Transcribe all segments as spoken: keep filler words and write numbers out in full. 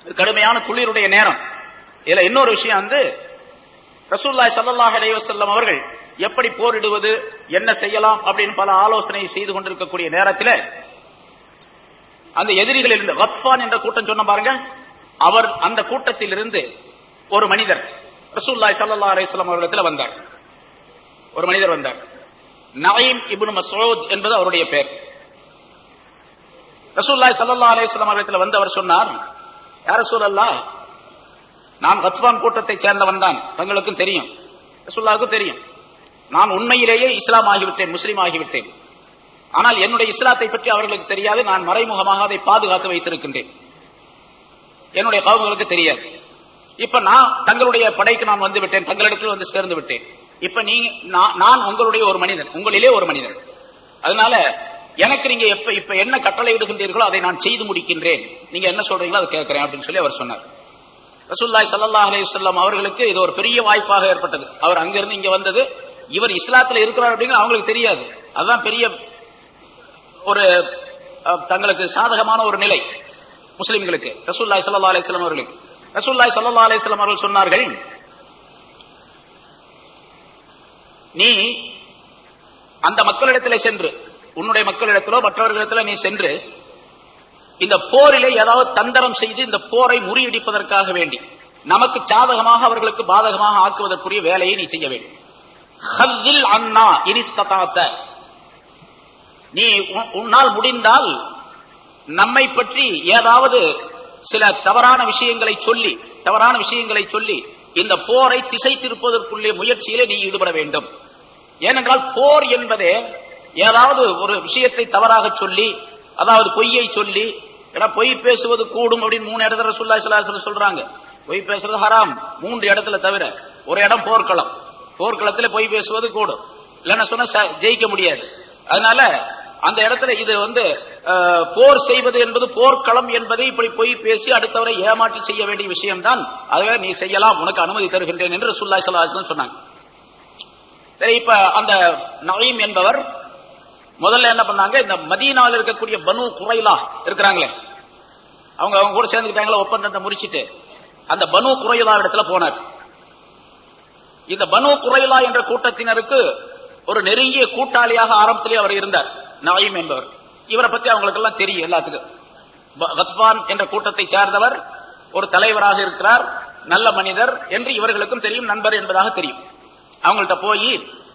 கடுமையான குளிருடைய நேரம். இதுல இன்னொரு விஷயம் வந்து ரசூலுல்லாஹி ஸல்லல்லாஹு அலைஹி வஸல்லம் அவர்கள் எப்படி போரிடுவது, என்ன செய்யலாம் அப்படின்னு பல ஆலோசனை செய்து கொண்டிருக்கக்கூடிய நேரத்தில் அந்த எதிரிகளில் இருந்து கத்ஃபான் என்ற கூட்டம் சொன்ன பாருங்க, அவர் அந்த கூட்டத்தில் இருந்து ஒரு மனிதர் ரசூலுல்லாஹி ஸல்லல்லாஹு அலைஹி வஸல்லம் அவர்களிடத்தில் வந்தார். ஒரு மனிதர் வந்தார். நயீம் இப்னு மஸ்ஊத் என்பது அவருடைய பெயர். ரசூலுல்லாஹி ஸல்லல்லாஹு அலைஹி வஸல்லம் அவர்களிடத்தில் வந்து அவர் சொன்னார், யா ரசூலல்லாஹ், நான் கத்ஃபான் கூட்டத்தை சேர்ந்தவன் தான், தங்களுக்கும் தெரியும், ரசூலுல்லாஹ்வுக்கும் தெரியும். நான் உண்மையிலேயே இஸ்லாம் ஆகிவிட்டேன், முஸ்லீம் ஆகிவிட்டேன். ஆனால் என்னுடைய இஸ்லாத்தை பற்றி அவர்களுக்கு தெரியாது. நான் மறைமுகமாக அதை பாதுகாத்து வைத்திருக்கின்றேன், என்னுடைய கவுமுகளுக்கு தெரியாது. இப்ப நான் தங்களுடைய படைக்கு நான் வந்து விட்டேன், தங்களிடத்தில் வந்து சேர்ந்து விட்டேன். இப்ப நீ நான் உங்களுடைய ஒரு மனிதன், உங்களிலே ஒரு மனிதன். அதனால எனக்கு நீங்க எப்ப இப்ப என்ன கட்டளை இடுகின்றீர்களோ அதை நான் செய்து முடிக்கின்றேன், நீங்க என்ன சொல்றீங்களோ அதை கேட்கிறேன் அப்படின்னு சொல்லி அவர் சொன்னார். ரசூலுல்லாஹி ஸல்லல்லாஹு அலைஹி வஸல்லம் அவர்களுக்கு இது ஒரு பெரிய வாய்ப்பாக ஏற்பட்டது. அவர் அங்கிருந்து இங்க வந்தது, இவர் இஸ்லாத்துல இருக்கிறார் அப்படிங்கிற அவங்களுக்கு தெரியாது. அதுதான் பெரிய ஒரு தங்களுக்கு சாதகமான ஒரு நிலை முஸ்லிம்களுக்கு, ரசூலுல்லாஹி ஸல்லல்லாஹு அலைஹி வஸல்லம் அவர்களுக்கு. ரசூலுல்லாஹி ஸல்லல்லாஹு அலைஹி வஸல்லம் அவர்கள் சொன்னார்கள், நீ அந்த மக்களிடத்திலே சென்று, உன்னுடைய மக்களிடத்திலோ மற்றவர்களிடத்திலோ நீ சென்று இந்த போரிலே ஏதாவது தந்திரம் செய்து இந்த போரை முறியடிப்பதற்காக வேண்டி நமக்கு சாதகமாக அவர்களுக்கு பாதகமாக ஆக்குவதற்குரிய வேலையை நீ செய்ய வேண்டும். ஹல்லில் அன்னா இனிஸ்ததாத்த, நீ உன்னால் முடிந்தால் நம்மை பற்றி ஏதாவது சில தவறான விஷயங்களை சொல்லி தவறான விஷயங்களை சொல்லி இந்த போரை திசை திருப்பதற்குள்ளே முயற்சியிலே நீ ஈடுபட வேண்டும். ஏனென்றால் போர் என்பதே ஏதாவது ஒரு விஷயத்தை தவறாக சொல்லி, அதாவது பொய்யை சொல்லி, பொய் பேசுவது கூடும் அப்படின்னு மூணு இடத்துல ரசூலுல்லாஹி ஸல்லல்லாஹு அலைஹி வஸல்லம் சொல்றாங்க. பொய் பேசுறது ஹராம் மூன்று இடத்துல தவிர, ஒரு இடம் போர்க்களம், போர்க்களத்துல பொய் பேசுவது கூடும், இல்லைன்னா சொன்னா ஜெயிக்க முடியாது. அதனால அந்த இடத்துல இது வந்து போர் செய்வது என்பது, போர்க்களம் என்பதை இப்படி பொய் பேசி அடுத்தவரை ஏமாற்றி செய்ய வேண்டிய விஷயம்தான். அதுவே நீ செய்யலாம், உனக்கு அனுமதி தருகின்றேன் என்று ரசூலுல்லாஹி ஸல்லல்லாஹு அலைஹி வஸல்லம் சொன்னாங்க. சரி, இப்ப அந்த நயீம் என்பவர் முதல்ல என்ன பண்ணாங்க, இந்த மதீனாவில் இருக்கக்கூடிய பனு குரைலா இருக்கிறாங்களே, அவங்க அவங்க கூட சேர்ந்துக்கிட்டாங்களா, ஒப்பந்தத்தை முடிச்சிட்டு அந்த பனு குரைலா இடத்துல போனார். இந்த பனு குரைலா என்ற கூட்டத்தினருக்கு ஒரு நெருங்கிய கூட்டாளியாக ஆரம்பத்திலே அவர் இருந்தார், நயீம் என்பவர். இவரை பத்தி அவங்களுக்கு எல்லாம் தெரியும் எல்லாத்துக்கும். கத்ஃபான் என்ற கூட்டத்தை சேர்ந்தவர், ஒரு தலைவராக இருக்கிறார், நல்ல மனிதர் என்று இவர்களுக்கும் தெரியும், நண்பர் என்பதாக தெரியும். அவங்கள்ட்ட போய்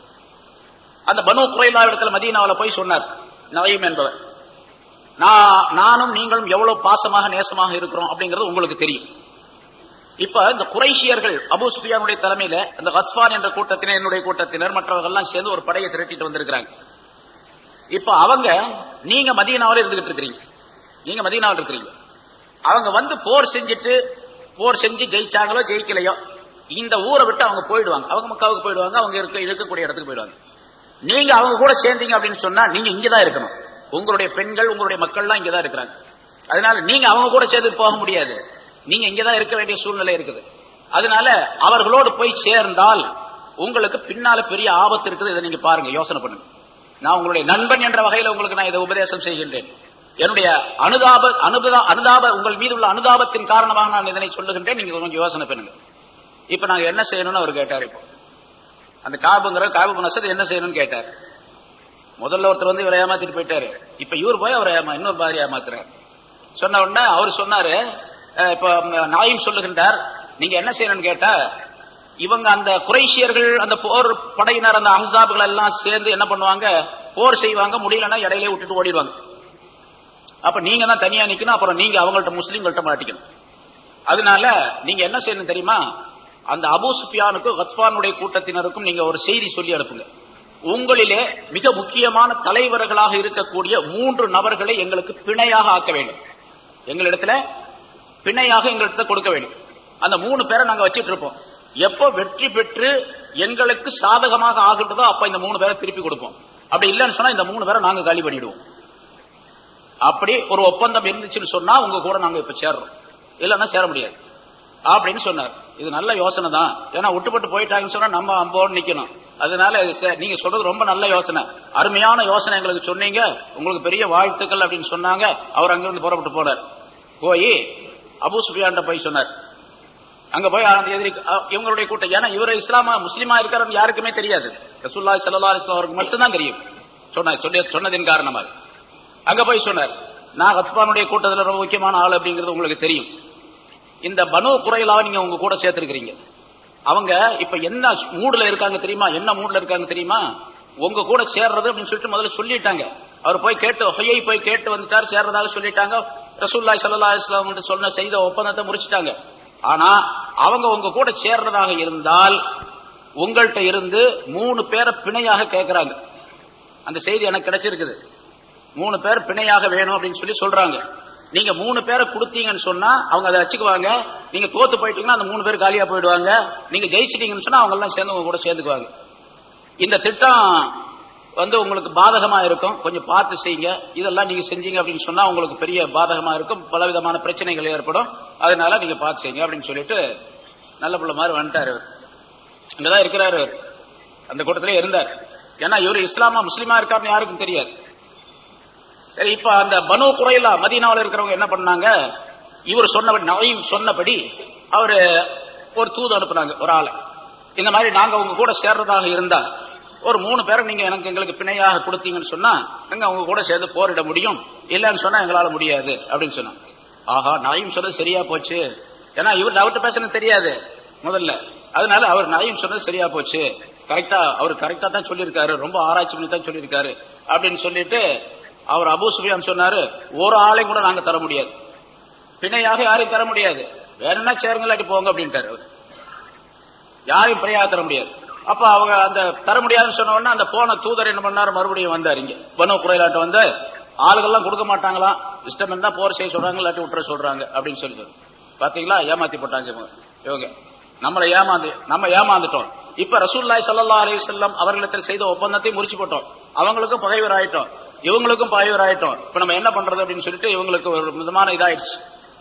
அந்த பனு குரைலா இடத்துல மதீனாவில் போய் சொன்னார் நயீம் என்பவர், நானும் நீங்களும் எவ்வளவு பாசமாக நேசமாக இருக்கிறோம் அப்படிங்கிறது உங்களுக்கு தெரியும். இப்ப இந்த குறைஷியர்கள் அபூ சுஃபியானுடைய தலைமையில அந்த கத்ஃபான் என்ற கூட்டத்தினர், என்னுடைய கூட்டத்தினர், மற்றவர்கள் எல்லாம் சேர்ந்து ஒரு படையை திரட்டிட்டு வந்திருக்கிறாங்க. இப்ப அவங்க, நீங்க மதீனாவில் இருந்துகிட்டு இருக்கிறீங்க, நீங்க மதீனாவில் இருக்கிறீங்க, அவங்க வந்து போர் செஞ்சுட்டு, போர் செஞ்சு ஜெயிச்சாங்களோ ஜெயிக்கலையோ இந்த ஊரை விட்டு அவங்க போயிடுவாங்க, அவங்க மக்காவுக்கு போயிடுவாங்க, அவங்க இருக்க இருக்கக்கூடிய இடத்துக்கு போயிடுவாங்க. நீங்க அவங்க கூட சேர்ந்தீங்க அப்படின்னு சொன்னா நீங்க இங்கதான் இருக்கணும், உங்களுடைய பெண்கள் உங்களுடைய மக்கள் எல்லாம் இங்கதான் இருக்கிறாங்க. அதனால நீங்க அவங்க கூட சேர்ந்து போக முடியாது, நீங்க இங்கதான் இருக்க வேண்டிய சூழ்நிலை இருக்குது. அதனால அவர்களோடு போய் சேர்ந்தால் உங்களுக்கு பின்னால பெரிய ஆபத்து இருக்குது. இதை நீங்க பாருங்க, யோசனை பண்ணுங்க. நான் உங்களுடைய நண்பன் என்ற வகையில் உங்களுக்கு நான் இதை உபதேசம் செய்கின்றேன். என்னுடைய அனுதாப அனுபதா அனுதாப உங்கள் மீது உள்ள அனுதாபத்தின் காரணமாக நான் இதனை சொல்லுகின்றேன், நீங்க கொஞ்சம் யோசனை பண்ணுங்க. இப்ப நாங்க என்ன செய்யணும்னு அவர் கேட்டார். இப்போ அந்த காபுங்கிற காபு நசர் என்ன செய்யணும்னு கேட்டார். முதல்ல ஒருத்தர் வந்து இவரை ஏமாத்திட்டு போயிட்டாரு, இப்ப இவர் போய் அவரை இன்னொரு மாதிரி ஏமாத்துறாரு. சொன்ன உடனே அவர் சொன்னாரு, இப்ப நாயும் சொல்லுகின்றார், நீங்க என்ன செய்யணும்னு கேட்டா, இவங்க அந்த குறைஷியர்கள் அந்த போர் படையினர் அந்த அஹ்ஸாபுகள் எல்லாம் சேர்ந்து என்ன பண்ணுவாங்க, போர் செய்வாங்க, முடியலன்னா இடையிலே விட்டுட்டு ஓடிடுவாங்க. அப்ப நீங்க தான் தனியா நிக்கணும், அப்புறம் நீங்க அவங்கள்ட்ட முஸ்லீம்கள்ட்ட மாட்டிக்கணும். அதனால நீங்க என்ன செய்யணும் தெரியுமா, அந்த அபூ சுஃபியானுக்கும் கத்ஃபானுடைய கூட்டத்தினருக்கும் நீங்க ஒரு செய்தி சொல்லி அனுப்புங்க, உங்களிலே மிக முக்கியமான தலைவர்களாக இருக்கக்கூடிய மூன்று நபர்களை எங்களுக்கு பிணையாக ஆக்க வேண்டும், எங்களிடத்துல பிணையாக எங்களிடத்துல கொடுக்க வேண்டும். அந்த மூணு பேரை நாங்க வச்சிட்டு இருப்போம், எப்போ வெற்றி பெற்று எங்களுக்கு சாதகமாக ஆகின்றதோ அப்ப இந்த மூணு பேரை திருப்பி கொடுப்போம், அப்படி இல்லைன்னு சொன்னா இந்த மூணு பேரை நாங்க காலி பண்ணிடுவோம். அப்படி ஒரு ஒப்பந்தம் இருந்துச்சுன்னு சொன்னா உங்க கூட நாங்க இப்ப சேர்றோம், இல்லன்னா சேர முடியாது அப்படின்னு சொன்னார். இது நல்ல யோசனை தான், ஏன்னா விட்டுப்பட்டு போயிட்டாங்கன்னு சொன்னா நம்ம அம்போடு நிக்கணும். அதனால நீங்க சொல்றது ரொம்ப நல்ல யோசனை, அருமையான யோசனை எங்களுக்கு சொன்னீங்க, உங்களுக்கு பெரிய வாழ்த்துக்கள் அப்படின்னு சொன்னாங்க. அவர் அங்கிருந்து புறப்பட்டு போனார். போய் அபூ சுஃபியான் போய் சொன்னார். அங்க போய் அந்த எதிரி இவங்களுடைய கூட்டம், ஏன்னா இவரு இஸ்லாமா முஸ்லீமா இருக்காரு யாருக்குமே தெரியாது, ரசூலுல்லாஹி ஸல்லல்லாஹு அலைஹி வஸல்லம் அவருக்கு மட்டும்தான் தெரியும். சொன்னதின் காரணமாக அங்க போய் சொன்னார், நான் கத்பானுடைய கூட்டத்தில் ரொம்ப முக்கியமான ஆள் அப்படிங்கிறது உங்களுக்கு தெரியும். இந்த பனு குறைலாவை நீங்க உங்க கூட சேர்த்திருக்கிறீங்க. அவங்க இப்ப என்ன மூடுல இருக்காங்க தெரியுமா? என்ன மூடுல இருக்காங்க தெரியுமா? உங்க கூட சேர்றது அப்படின்னு சொல்லிட்டு முதல்ல சொல்லிட்டாங்க. அவர் போய் கேட்டு ஹொய்யை போய் கேட்டு வந்துட்டார், சேர்றதாக சொல்லிட்டாங்க. ரசூலுல்லாஹி ஸல்லல்லாஹு அலைஹி வஸல்லம் சொன்ன செய்த ஒப்பந்தத்தை முடிச்சிட்டாங்க. ஆனா அவங்க உங்க கூட சேர்றதாக இருந்தால் உங்கள்கிட்ட இருந்து மூணு பேரை பிணையாக கேட்கிறாங்க. அந்த செய்தி எனக்கு கிடைச்சிருக்குது. மூணு பேர் பிணையாக வேணும் அப்படின்னு சொல்லி சொல்றாங்க. நீங்க மூணு பேரை கொடுத்தீங்கன்னு சொன்னா அவங்க அதை வச்சுக்குவாங்க. நீங்க தோத்து போயிட்டீங்கன்னா அந்த மூணு பேர் காலியா போயிடுவாங்க. நீங்க ஜெயிச்சிட்டீங்கன்னு சொன்னா அவங்க எல்லாம் சேர்ந்து உங்க கூட சேர்ந்துக்குவாங்க. இந்த திட்டம் வந்து உங்களுக்கு பாதகமா இருக்கும், கொஞ்சம் பார்த்து செய்யுங்க. இதெல்லாம் நீங்க செஞ்சீங்க அப்படின்னு சொன்னா உங்களுக்கு பெரிய பாதகமா இருக்கும், பலவிதமான பிரச்சனைகள் ஏற்படும். அதனால நீங்க பார்த்து செய்யுங்க அப்படின்னு சொல்லிட்டு நல்ல பிள்ளை மாதிரி வந்துட்டாரு. இங்கதான் இருக்கிறாரு, அந்த கூட்டத்திலே இருந்தார். ஏன்னா இவரு இஸ்லாமா முஸ்லீமா இருக்காருன்னு யாருக்கும் தெரியாது. சரி, இப்ப அந்த பனு குறைலா மதீனாவில் இருக்கிறவங்க என்ன பண்ணாங்க, இவர் சொன்னபடி நவீன் சொன்னபடி அவரு ஒரு தூது அனுப்புனாங்க ஒரு ஆளை. இந்த மாதிரி நாங்க உங்க கூட சேர்றதாக இருந்தா ஒரு மூணு பேரை நீங்க எனக்கு எங்களுக்கு பிணையாக கொடுத்தீங்கன்னு சொன்னா நாங்க அவங்க கூட சேர்ந்து போரிட முடியும், இல்லன்னு சொன்னா எங்களால முடியாது அப்படின்னு சொன்னாங்க. ஆஹா, நவீன் சொன்னது சரியா போச்சு. ஏன்னா இவர் டவுட் பேசணும் தெரியாது முதல்ல, அதனால அவர் நவீன் சொன்னது சரியா போச்சு, கரெக்டா அவர் கரெக்டா தான் சொல்லியிருக்காரு, ரொம்ப ஆராய்ச்சி பண்ணி தான் சொல்லியிருக்காரு அப்படின்னு சொல்லிட்டு அவர் அபூ சுஃபியான் சொன்னாரு, ஒரு ஆளையும் கூட நாங்க தர முடியாது, பிணையாக யாரையும் தர முடியாது, வேணும்னா சேருங்களாட்டி போங்க அப்படின்ட்டாரு. அவர் யாரையும் பிணையாக தர முடியாது. அப்ப அவங்க அந்த தர முடியாதுன்னு சொன்ன உடனே அந்த போன தூதர் என்ன பண்ணாரு, மறுபடியும் வந்தார். இங்க பனு குறைலாட்ட வந்து ஆளுகள்லாம் கொடுக்க மாட்டாங்களாம், இஷ்டம் இருந்தா போர் செய்ய சொல்றாங்க, இல்லாட்டி விட்டுற சொல்றாங்க அப்படின்னு சொல்லி பாத்தீங்களா, ஏமாத்தி போட்டாங்க இவங்க. நம்மளை ஏமாந்து நம்ம ஏமாந்துட்டோம். இப்ப ரசூலுல்லாஹி ஸல்லல்லாஹு அலைஹி வஸல்லம் அவர்களிடத்தில் செய்த ஒப்பந்தத்தை முறிச்சு போட்டோம். அவங்களுக்கும் பகைவர் ஆயிட்டோம், இவங்களுக்கும் பகைவர் ஆயிட்டோம். இப்ப நம்ம என்ன பண்றது அப்படின்னு சொல்லிட்டு இவங்களுக்கு ஒரு விதமான இதாயிடுச்சு.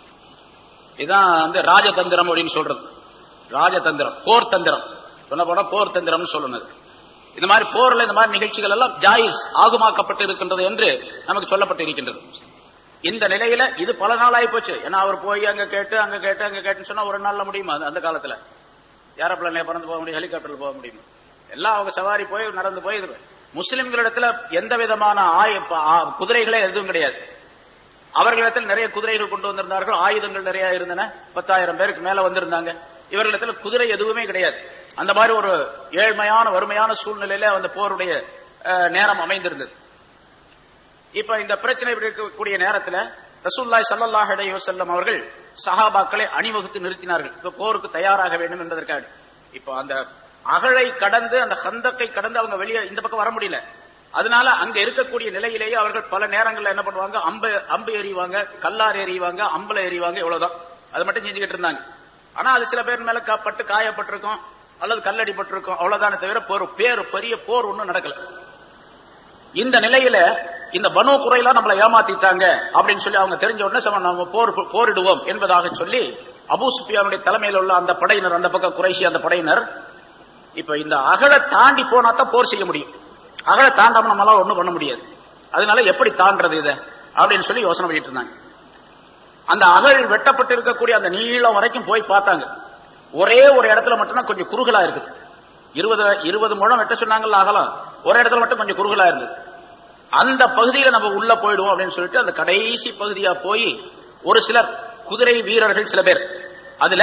இதான் வந்து ராஜதந்திரம் அப்படின்னு சொல்றது. ராஜதந்திரம், போர் தந்திரம், சொன்ன போனா போர் தந்திரம் சொல்லணும். இந்த மாதிரி போர்ல இந்த மாதிரி நிகழ்ச்சிகள் எல்லாம் ஜாயிஸ் ஆகுமாக்கப்பட்டு இருக்கின்றது என்று நமக்கு சொல்லப்பட்டு இருக்கின்றது. இந்த நிலையில இது பல நாள் ஆகி போச்சு. ஏன்னா அவர் போய் அங்க கேட்டு அங்க கேட்டு அங்க கேட்டுன்னு சொன்னா ஒரு நாள்ல முடியுமா? அந்த காலத்துல ஏரோப்ளேன்ல பறந்து போக முடியும், ஹெலிகாப்டர்ல போக முடியுமா? எல்லாம் அவங்க சவாரி போய் நடந்து போய். முஸ்லிம்களிடத்துல எந்த விதமான குதிரைகளே எதுவும் கிடையாது. அவர்களிடத்தில் நிறைய குதிரைகள் கொண்டு வந்திருந்தார்கள், ஆயுதங்கள் நிறைய இருந்தன, பத்தாயிரம் பேருக்கு மேல வந்திருந்தாங்க. இவர்களிடத்துல குதிரை எதுவுமே கிடையாது. அந்த மாதிரி ஒரு ஏழ்மையான வறுமையான சூழ்நிலையில அந்த போருடைய நேரம் அமைந்திருந்தது. இப்ப இந்த பிரச்சனை இருக்கக்கூடிய நேரத்தில் ரசூலுல்லாஹி ஸல்லல்லாஹு அலைஹி வஸல்லம் அவர்கள் சஹாபாக்களை அணிவகுத்து நிறுத்தினார்கள். இப்ப போருக்கு தயாராக வேண்டும் என்பதற்காக. இப்ப அந்த அகழை கடந்து அந்த கந்தக்கை கடந்து அவங்க வெளியே இந்த பக்கம் வர முடியல. அதனால அங்க இருக்கக்கூடிய நிலையிலேயே அவர்கள் பல நேரங்கள்ல என்ன பண்ணுவாங்க, அம்பு அம்பு எறிவாங்க, கல்லார் எறிவாங்க, அம்புல எறிவாங்க, இவ்வளவுதான். அது மட்டும் செஞ்சுக்கிட்டு இருந்தாங்க. ஆனா அது சில பேர் மேல பட்டு காயப்பட்டிருக்கும் அல்லது கல்லடி பட்டிருக்கும், அவ்வளவுதானே தவிர போர் பேர் பெரிய போர் ஒன்றும் நடக்கல. இந்த நிலையில இந்த பனு குறைலா நம்மளை ஏமாத்திட்டாங்க அப்படின்னு சொல்லி அவங்க தெரிஞ்ச உடனே நம்ம போர் போரிடுவோம் என்பதாக சொல்லி அபூ சுஃபியானுடைய தலைமையில் உள்ள அந்த படையினர், அந்த பக்கம் குறைஷி அந்த படையினர், இப்ப இந்த அகழை தாண்டி போனா தான் போர் செய்ய முடியும், அகழை தாண்டாம நம்மளால ஒண்ணும் பண்ண முடியாது. அதனால எப்படி தாண்டது இதை அப்படின்னு சொல்லி யோசனை பண்ணிட்டு இருந்தாங்க. அந்த அகழ் வெட்டப்பட்டு இருக்கக்கூடிய அந்த நீளம் வரைக்கும் போய் பார்த்தாங்க. ஒரே ஒரு இடத்துல மட்டும்தான் கொஞ்சம் குறுகலா இருக்குது. இருபது இருபது முழம் வெட்ட சொன்னாங்கல்ல அகலம், ஒரு இடத்துல மட்டும் கொஞ்சம் குறுகலா இருந்தது. அந்த பகுதியில நம்ம உள்ள போயிடுவோம் அப்படின்னு சொல்லிட்டு அந்த கடைசி பகுதியா போய் ஒரு சிலர் குதிரை வீரர்கள் சில பேர், அதுல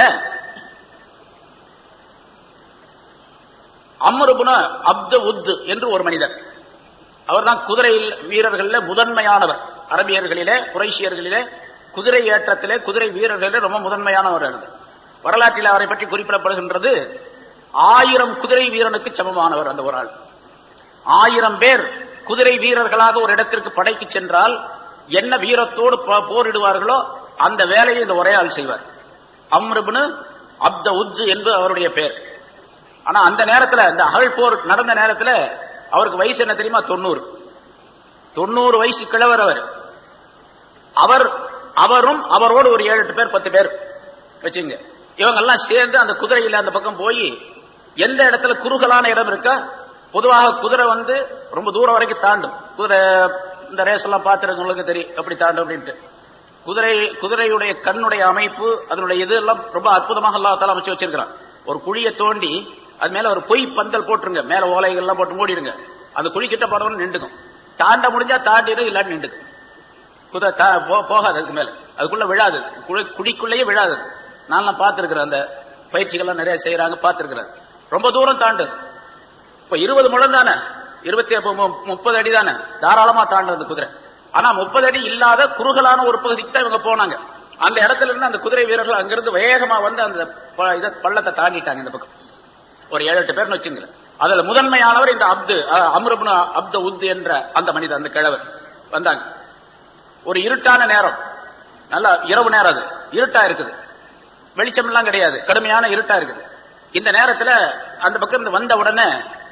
அம்ர் இப்னு அப்து உத் என்று ஒரு மனிதர், அவர் தான் குதிரை வீரர்களிலே முதன்மையானவர். அரபியர்களிலே குறைஷியர்களிலே குதிரை ஏற்றத்திலே குதிரை வீரர்களிலே ரொம்ப முதன்மையானவர். வரலாற்றில் அவரை பற்றி குறிப்பிடப்படுகின்றது, ஆயிரம் குதிரை வீரனுக்கு சமமானவர் அந்த ஒரு ஆள். ஆயிரம் பேர் குதிரை வீரர்களாக ஒரு இடத்திற்கு படைக்கு சென்றால் என்ன வீரத்தோடு போரிடுவார்களோ அந்த வேலையை இந்த ஒரே ஆள் செய்வார். அம்ர் இப்னு அப்து உத் என்று அவருடைய பேர். ஆனா அந்த நேரத்தில் இந்த அகழ் போர் நடந்த நேரத்தில் அவருக்கு வயசு என்ன தெரியுமா? தொண்ணூறு தொண்ணூறு வயசு கிழவர் அவர். அவர் அவரும் அவரோடு ஒரு ஏழு எட்டு பேர் பத்து பேர் வச்சுங்க, இவங்க எல்லாம் சேர்ந்து அந்த குதிரையில அந்த பக்கம் போய் எந்த இடத்துல குறுகலான இடம் இருக்கா, பொதுவாக குதிரை வந்து ரொம்ப தூரம் வரைக்கும் தாண்டும். குதிரை இந்த ரேஸ் எல்லாம் பார்த்துருக்கவங்களுக்கு தெரியும் எப்படி தாண்டும் அப்படின்ட்டு. குதிரை குதிரையுடைய கண்ணுடைய அமைப்பு அதனுடைய இதெல்லாம் ரொம்ப அற்புதமாக அல்லாஹ் தஆலா அமைச்சு வச்சிருக்கிறான். ஒரு குழியை தோண்டி அது மேல ஒரு பொய் பந்தல் போட்டுருங்க, மேல ஓலைகள் எல்லாம் போட்டு மூடிடுங்க. அந்த குழி கிட்ட போடணும்னு நின்றுக்கும். தாண்ட முடிஞ்சா தாண்டிடும், இல்லாட்டி நின்றுக்கும். குதிரை போகாது, அதுக்கு மேல அதுக்குள்ள விழாது, குழிக்குள்ளேயே விழாது. நான் பார்த்திருக்கிறேன், அந்த பயிற்சிகள்லாம் நிறைய செய்யறாங்க, பார்த்திருக்கிறேன். ரொம்ப தூரம் தாண்டு. இப்ப இருபது முழம் தானே, இருபத்தி முப்பது அடி தானே, தாராளமா தாண்டது குதிரை. ஆனா முப்பது அடி இல்லாத குறுகலான ஒரு பகுதிக்கு தான் இவங்க போனாங்க. அந்த இடத்துல இருந்து அந்த குதிரை வீரர்கள் அங்கிருந்து வேகமா வந்து அந்த பள்ளத்தை தாண்டிட்டாங்க. இந்த பக்கம் ஒரு ஏழு எட்டு பேர்னு வச்சுங்க. அதுல முதன்மையானவர் இந்த அப்து அம்ர் இப்னு அப்து உத் என்ற அந்த மனிதர், அந்த கிழவர் வந்தாங்க. ஒரு இருட்டான நேரம், நல்லா இரவு நேரம், அது இருட்டா இருக்குது, வெளிச்சம் எல்லாம் கிடையாது, கடுமையான இருட்டா இருக்குது. இந்த நேரத்துல அந்த பக்கம் இருந்து வந்த உடனே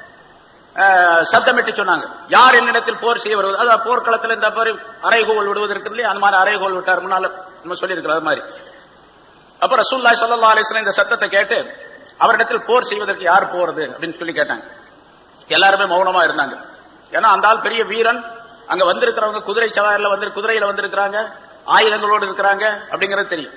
சத்தமிட்டு சொன்னாங்க, யார் என்னிடத்தில் போர் செய்ய வருவது. அதாவது போர்க்களத்தில் இந்த மாதிரி அரைகோல் விடுவதற்கு இல்லையா, அந்த மாதிரி அரைகோல் விட்டார், முன்னால நம்ம சொல்லியிருக்கிறோம் அது மாதிரி. அப்ப ரசூலுல்லாஹி ஸல்லல்லாஹு அலைஹி வஸல்லம் இந்த சத்தத்தை கேட்டு அவரிடத்தில் போர் செய்வதற்கு யார் போறது அப்படின்னு சொல்லி கேட்டாங்க. எல்லாருமே மௌனமா இருந்தாங்க. ஏன்னா அந்த ஆள் பெரிய வீரன், அங்க வந்திருக்கிறவங்க குதிரை சவாரில வந்து குதிரையில வந்திருக்கிறாங்க, ஆயுதங்களோடு இருக்கிறாங்க அப்படிங்கறது தெரியும்.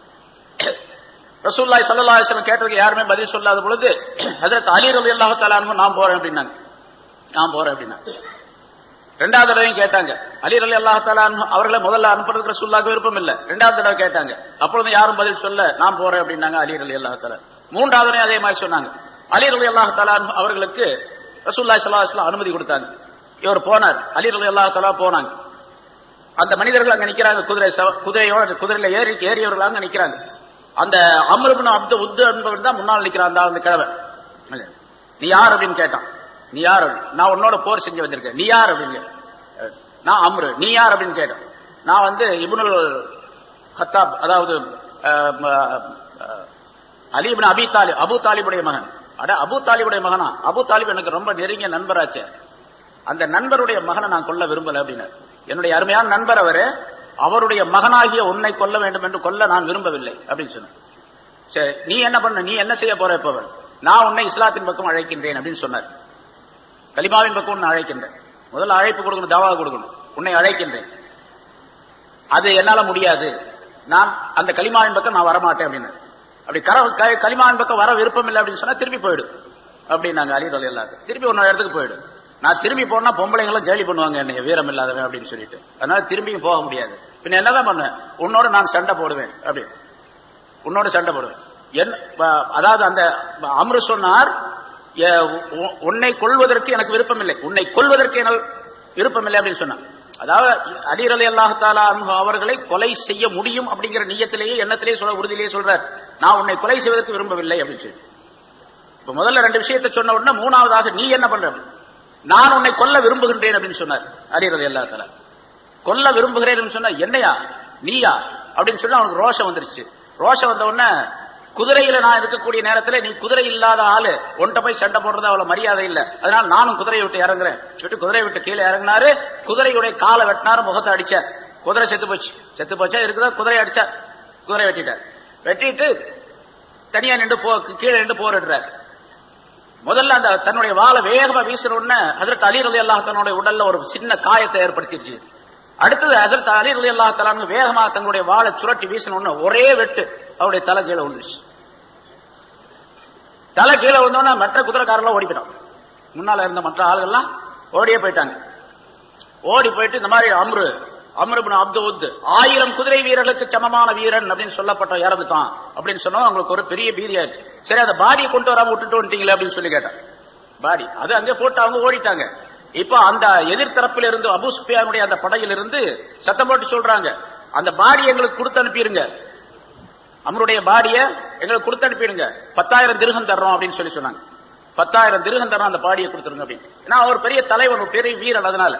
ரசூலுல்லாஹி ஸல்லல்லாஹு அலைஹி வஸல்லம் கேட்டதுக்கு யாருமே பதில் சொல்லாத பொழுது ஹஜ்ரத் அலி ரலியல்லாஹு தஆலா அன்ஹு நான் போறேன் அப்படின்னாங்க. நான் போறேன் அப்படின்னா ரெண்டாவது தடவையும் கேட்டாங்க. அலி ரலியல்லாஹு தஆலா அன்ஹு அவர்களை முதல்ல அனுப்புறதுக்கு ரசூலுல்லாஹ்க்கு விருப்பம் இல்ல. ரெண்டாவது தடவை கேட்டாங்க, அப்பொழுது யாரும் பதில் சொல்ல நான் போறேன் அப்படின்னாங்க அலி ரலியல்லாஹு தஆலா. மூன்றாவது அதே மாதிரி சொன்னாங்க. அலி ரலியல்லாஹு தஆலா அன்ஹு அவர்களுக்கு ரசூலுல்லாஹி ஸல்லல்லாஹு அலைஹி வஸல்லம் அனுமதி கொடுத்தாங்க. இவர் போனார், அலி ரலியல்லாஹு தஆலா போனாங்க. அந்த மனிதர்கள் அங்க நிக்கிறாங்க, குதிரை குதிரையோட குதிரையில ஏறி ஏறியவர்கள் அங்க நிக்கிறாங்க. அந்த அம்ர் இப்னு அப்து உத் என்பவர் தான் முன்னால் நிக்கிறான். அந்த கிழவன், நீ யார் அப்படின்னு கேட்டான். நீ யார்? நான் உன்னோட போர் செஞ்சு வந்திருக்கேன். நீ யார் அப்படின்னு? நான் அம்ரு. நீ யார் அப்படின்னு கேட்டேன். நான் வந்து இப்னுல் கத்தாப், அதாவது அலி இப்னு அபி தாலிப், அபு தாலிபுடைய மகன். அட அபு தாலிபுடைய மகனா? அபு தாலிப் எனக்கு ரொம்ப நெருங்கிய நண்பராச்சு. அந்த நண்பருடைய மகனை நான் கொல்ல விரும்பல அப்படின்னு. என்னுடைய அருமையான நண்பர் அவரு, அவருடைய மகனாகிய உன்னை கொல்ல வேண்டும் என்று கொல்ல நான் விரும்பவில்லை அப்படின்னு சொன்னேன். சரி, நீ என்ன பண்ண, நீ என்ன செய்ய போற? இப்ப நான் உன்னை இஸ்லாத்தின் பக்கம் அழைக்கின்றேன் அப்படின்னு சொன்னார். கலிமாவின் பக்கம் உன்னை அழைக்கின்றேன். முதல்ல அழைப்பு கொடுக்கணும், தாவா கொடுக்கணும். உன்னை அழைக்கின்றேன், அது என்னால முடியாது, நான் அந்த கலிமாவின் பக்கம் நான் வரமாட்டேன் அப்படின்னு. அப்படி கலிமாவின் பக்கம் வர விருப்பம் இல்லை அப்படின்னு சொன்னா திரும்பி போயிடு அப்படின்னாங்க அலி ரலியல்லாஹு. திருப்பி ஒரு இடத்துக்கு போயிடு. நான் திரும்பி போனா பொம்பளைங்களும் ஜாலி பண்ணுவாங்க என்னைய, வீரம் இல்லாதவன் அப்படின்னு சொல்லிட்டு. அதனால திரும்பியும் போக முடியாது. பின்ன என்னதான் பண்ண, உன்னோட நான் சண்டை போடுவேன் அப்படின்னு, உன்னோட சண்டை போடுவேன். அதாவது அந்த அம்ரு சொன்னார், உன்னை கொல்வதற்கு எனக்கு விருப்பம் இல்லை, உன்னை கொல்வதற்கு எனக்கு விருப்பம் இல்லை அப்படின்னு சொன்னார். அதாவது அலி ரலியல்லாஹு தஆலா அன்ஹு அவர்களை கொலை செய்ய முடியும் அப்படிங்கிற நியத்திலேயே எண்ணத்திலேயே சொல்ல உறுதியிலேயே சொல்றார், நான் உன்னை கொலை செய்வதற்கு விரும்பவில்லை அப்படின்னு சொல்லி. இப்ப முதல்ல ரெண்டு விஷயத்தை சொன்ன உடனே மூணாவதாக நீ என்ன பண்ற? நான் உன்னை கொல்ல விரும்புகின்றேன் அப்படின்னு சொன்னார் அலி ரலியல்லாஹு தஆலா. கொல்ல விரும்புகிறேன் சொன்னா என்னையா நீயா அப்படின்னு சொல்லி அவனுக்கு ரோஷம் வந்துருச்சு. ரோஷம் வந்த உடனே, குதிரையில நான் இருக்கக்கூடிய நேரத்துல நீ குதிரை இல்லாத ஆளு, ஒன்றை போய் சண்டை போடுறது அவ்வளவு மரியாதை இல்லை, அதனால நானும் குதிரையை விட்டு இறங்குறேன் விட்டு குதிரையை விட்டு கீழே இறங்கினாரு. குதிரையுடைய காலை வெட்டினாரு, முகத்தை அடிச்சார். குதிரை செத்து போச்சு. செத்து போச்சா இருக்குதா? குதிரை அடிச்சார், குதிரை வெட்டிட்டார். வெட்டிட்டு தனியா நின்று போ கீழே நின்று போரிடுறார். முதல்ல அந்த தன்னுடைய வாளை வேகமா வீசுற உடனே ஹஜ்ரத் அலி ரலியல்லாஹு தஆலா உடல்ல ஒரு சின்ன காயத்தை ஏற்படுத்திடுச்சு. அடுத்தது ஹஜ்ரத் அலி ரலியல்லாஹு தஆலா வேகமா தன்னுடைய வாளை சுரட்டி வீசின உடனே ஒரே வெட்டு அவருடைய தலை கீழே விழுந்துச்சு. தலை கீழே வந்தோன்னா மற்ற குதிரைக்காரெல்லாம் ஓடி போயிட்டாங்க. முன்னால இருந்த மற்ற ஆளுகள்லாம் ஓடியே போயிட்டாங்க. ஓடி போயிட்டு இந்த மாதிரி அம்ரு அம்ர் இப்னு அப்து உத் ஆயிரம் குதிரை வீரர்களுக்கு சமமான வீரன் அப்படின்னு சொல்லப்பட்ட இறந்துட்டான் அப்படின்னு சொன்னா அவங்களுக்கு ஒரு பெரிய பீதியாச்சு. சரி, அந்த பாடியை கொண்டு வராம விட்டுட்டு வந்துட்டீங்களே அப்படின்னு சொல்லி கேட்டான். பாடி அது அங்கே போட்டு அவங்க ஓடிட்டாங்க. இப்ப அந்த எதிர்த்தரப்பில் இருந்து அபூ சுஃபியானுடைய அந்த படையில் இருந்து சத்தம் போட்டு சொல்றாங்க, அந்த பாடி எங்களுக்கு கொடுத்து அனுப்பிடுங்க, அம்ருடைய பாடிய எங்களுக்கு கொடுத்து அனுப்பிடுங்க, பத்தாயிரம் திர்ஹம் தர்றோம் அப்படின்னு சொல்லி சொன்னாங்க. பத்தாயிரம் திர்ஹம் தர்றோம், அந்த பாடியை கொடுத்துருங்க அப்படின்னு. ஏன்னா அவர் பெரிய தலைவன், பெரிய வீரன். அதனால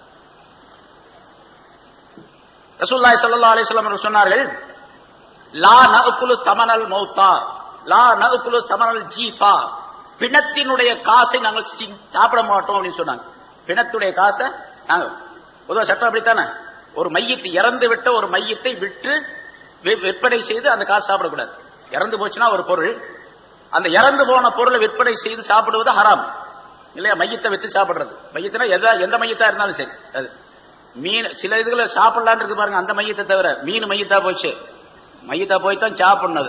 ரசூலுல்லாஹி ஸல்லல்லாஹு அலைஹி வஸல்லம் சொன்னார்கள், லா நஅகுலு ஸமனல் மௌத்தா லா நஅகுலு ஸமனல் ஜீஃபா, பிணத்தினுடைய காசை நாங்கள் சாப்பிட மாட்டோம் அப்படின்னு சொன்னாங்க. பிணத்துடைய காசை நாங்க பொதுவாக சட்டம் அப்படித்தானே, ஒரு மையத்தை இறந்து விட்ட ஒரு மையத்தை விற்று விற்பனை செய்து அந்த காசு சாப்பிடக்கூடாது. இறந்து போச்சுன்னா ஒரு பொருள், அந்த இறந்து போன பொருளை விற்பனை செய்து சாப்பிடுவது ஹராம் இல்லையா? மையத்தை வித்து சாப்பிடுறது, மையத்தினா எந்த மையத்தா இருந்தாலும் சரி, அது மீன் சில இதுல சாப்பிடலான்னு இருக்கு பாருங்க, அந்த மையத்தை தவிர மீன் மையத்தா போச்சு, மையத்தா போய் தான் சாப்பிடணும்.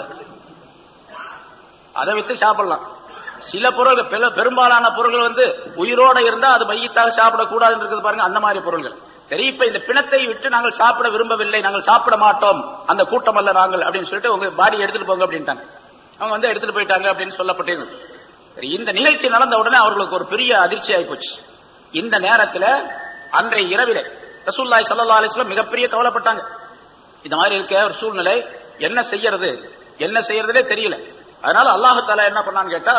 அதை வித்து சாப்பிடலாம். சில பொருள்கள், பெரும்பாலான பொருள்கள் வந்து உயிரோட இருந்தா அது மையத்தாக சாப்பிடக்கூடாதுன்னு இருக்குது பாருங்க, அந்த மாதிரி பொருள்கள். சரி, இப்ப இந்த பிணத்தை விட்டு நாங்கள் சாப்பிட விரும்பவில்லை, நாங்கள் சாப்பிட மாட்டோம், அந்த கூட்டம் அல்ல நாங்கள் அப்படின்னு சொல்லிட்டு உங்க பாடி எடுத்துட்டு போங்க அப்படின்ட்டாங்க. அவங்க வந்து எடுத்துட்டு போயிட்டாங்க அப்படின்னு சொல்லப்பட்டிருந்தது. சரி, இந்த நிகழ்ச்சி நடந்த உடனே அவர்களுக்கு ஒரு பெரிய அதிர்ச்சி ஆகி போச்சு. இந்த நேரத்தில் அன்றைய இரவிலே ரசூலுல்லாஹி ஸல்லல்லாஹு அலைஹி வஸல்லம் மிகப்பெரிய கவலைப்பட்டாங்க. இந்த மாதிரி இருக்க ஒரு சூழ்நிலை, என்ன செய்யறது என்ன செய்யறதுலே தெரியல. அதனால அல்லாஹ் தஆலா என்ன பண்ணான்னு கேட்டா,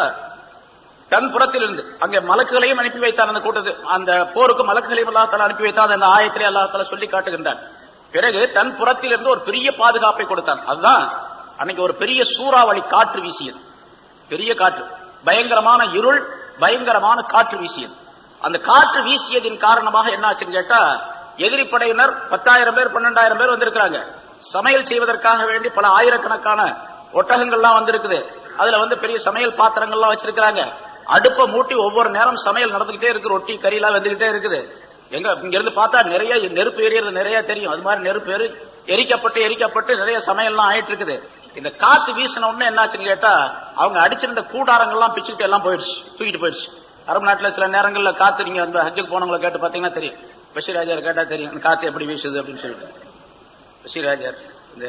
தன் புறத்திலிருந்து அங்கே மலக்குகளையும் அனுப்பி வைத்தார். அந்த கூட்டத்து அந்த போருக்கு மலக்குகளையும் அல்லாஹ் தஆலா அனுப்பி வைத்தார். அந்த ஆயத்திலே அல்லாஹ் தஆலா சொல்லி காட்டுகின்றார். பிறகு தன் புறத்திலிருந்து ஒரு பெரிய பாதுகாப்பை கொடுத்தான். அதுதான் அன்னைக்கு ஒரு பெரிய சூறாவளி காற்று வீசியது. பெரிய காற்று, பயங்கரமான இருள், பயங்கரமான காற்று வீசியது. அந்த காற்று வீசியதின் காரணமாக என்ன ஆச்சுன்னு கேட்டா, எதிரி படையினர் பத்தாயிரம் பேர் பன்னெண்டாயிரம் பேர் வந்திருக்கிறாங்க. சமையல் செய்வதற்காக வேண்டி பல ஆயிரக்கணக்கான ஒட்டகங்கள்லாம் வந்திருக்குது. அதுல வந்து பெரிய சமையல் பாத்திரங்கள்லாம் வச்சிருக்கிறாங்க. அடுப்பை மூட்டி ஒவ்வொரு நேரம் சமையல் நடந்துகிட்டே இருக்கு, ரொட்டி கறி எல்லாம் வந்துகிட்டே இருக்குது. எங்க இங்க இருந்து பார்த்தா நிறைய நெருப்பு எரியறது நிறைய தெரியும். அது மாதிரி நெருப்பு எரி எரிக்கப்பட்டு எரிக்கப்பட்டு நிறைய சமையல்லாம் ஆயிட்டு இருக்குது. இந்த காத்து வீசின உடனே என்னாச்சுன்னு கேட்டா, அவங்க அடிச்சிருந்த கூடாரங்கள்லாம் பிச்சுக்கிட்டு எல்லாம் போயிடுச்சு, தூக்கிட்டு போயிடுச்சு. அரபு நாட்டுல சில நேரங்கள்ல காத்து, நீங்க அந்த ஹஜ்ஜுக்கு போனவங்களை கேட்டு பாத்தீங்கன்னா தெரியும், பஷீர் ராஜார் கேட்டா தெரியும் காத்து எப்படி வீசுது அப்படின்னு சொல்லிட்டு. பஷீர் ராஜார் இந்த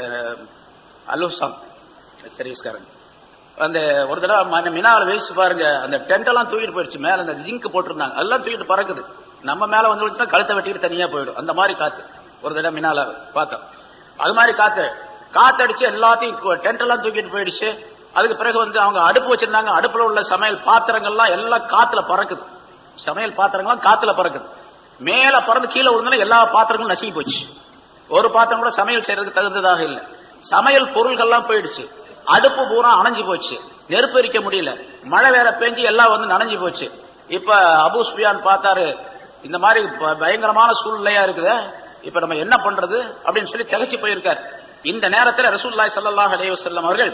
அலுசாம் சர்வீஸ்காரங்க அந்த ஒரு தடவை மினால வீசி பாருங்க, அந்த டென்ட் எல்லாம் தூக்கிட்டு போயிடுச்சு. மேல அந்த ஜிங்க் போட்டிருந்தாங்க, அதெல்லாம் தூக்கிட்டு பறக்குது. நம்ம மேல வந்து கழுத்தை வெட்டிட்டு தனியா போயிடும். அந்த மாதிரி காத்து ஒரு தடவை மினால பார்த்தோம். அது மாதிரி காத்து காத்தடிச்சு எல்லாத்தையும் டென்ட் எல்லாம் தூக்கிட்டு போயிடுச்சு. அதுக்கு பிறகு வந்து அவங்க அடுப்பு வச்சிருந்தாங்க, அடுப்புல உள்ள சமையல் பாத்திரங்கள்லாம் எல்லாம் காத்துல பறக்குது. சமையல் பாத்திரங்கள்லாம் காத்துல பறக்குது. மேல பறந்து கீழே விழுந்தாலும் எல்லா பாத்திரங்களும் நசுங்கி போச்சு. ஒரு பாத்திரம் கூட சமையல் செய்யறதுக்கு தகுந்ததாக இல்லை. சமையல் பொருள்கள்லாம் போயிடுச்சு. அடுப்பு பூரா அணைஞ்சு போச்சு, நெருப்பு எரிக்க முடியல. மழை வேற பெஞ்சு எல்லாம் வந்து நனைஞ்சு போச்சு. இப்ப அபூ சுஃபியான் பார்த்தாரு, இந்த மாதிரி பயங்கரமான சூழ்நிலையா இருக்குது, இப்ப நம்ம என்ன பண்றது அப்படின்னு சொல்லி திகைச்சு போயிருக்காரு. இந்த நேரத்தில் ரசூலுல்லாஹி ஸல்லல்லாஹு அலைஹி வஸல்லம் அவர்கள்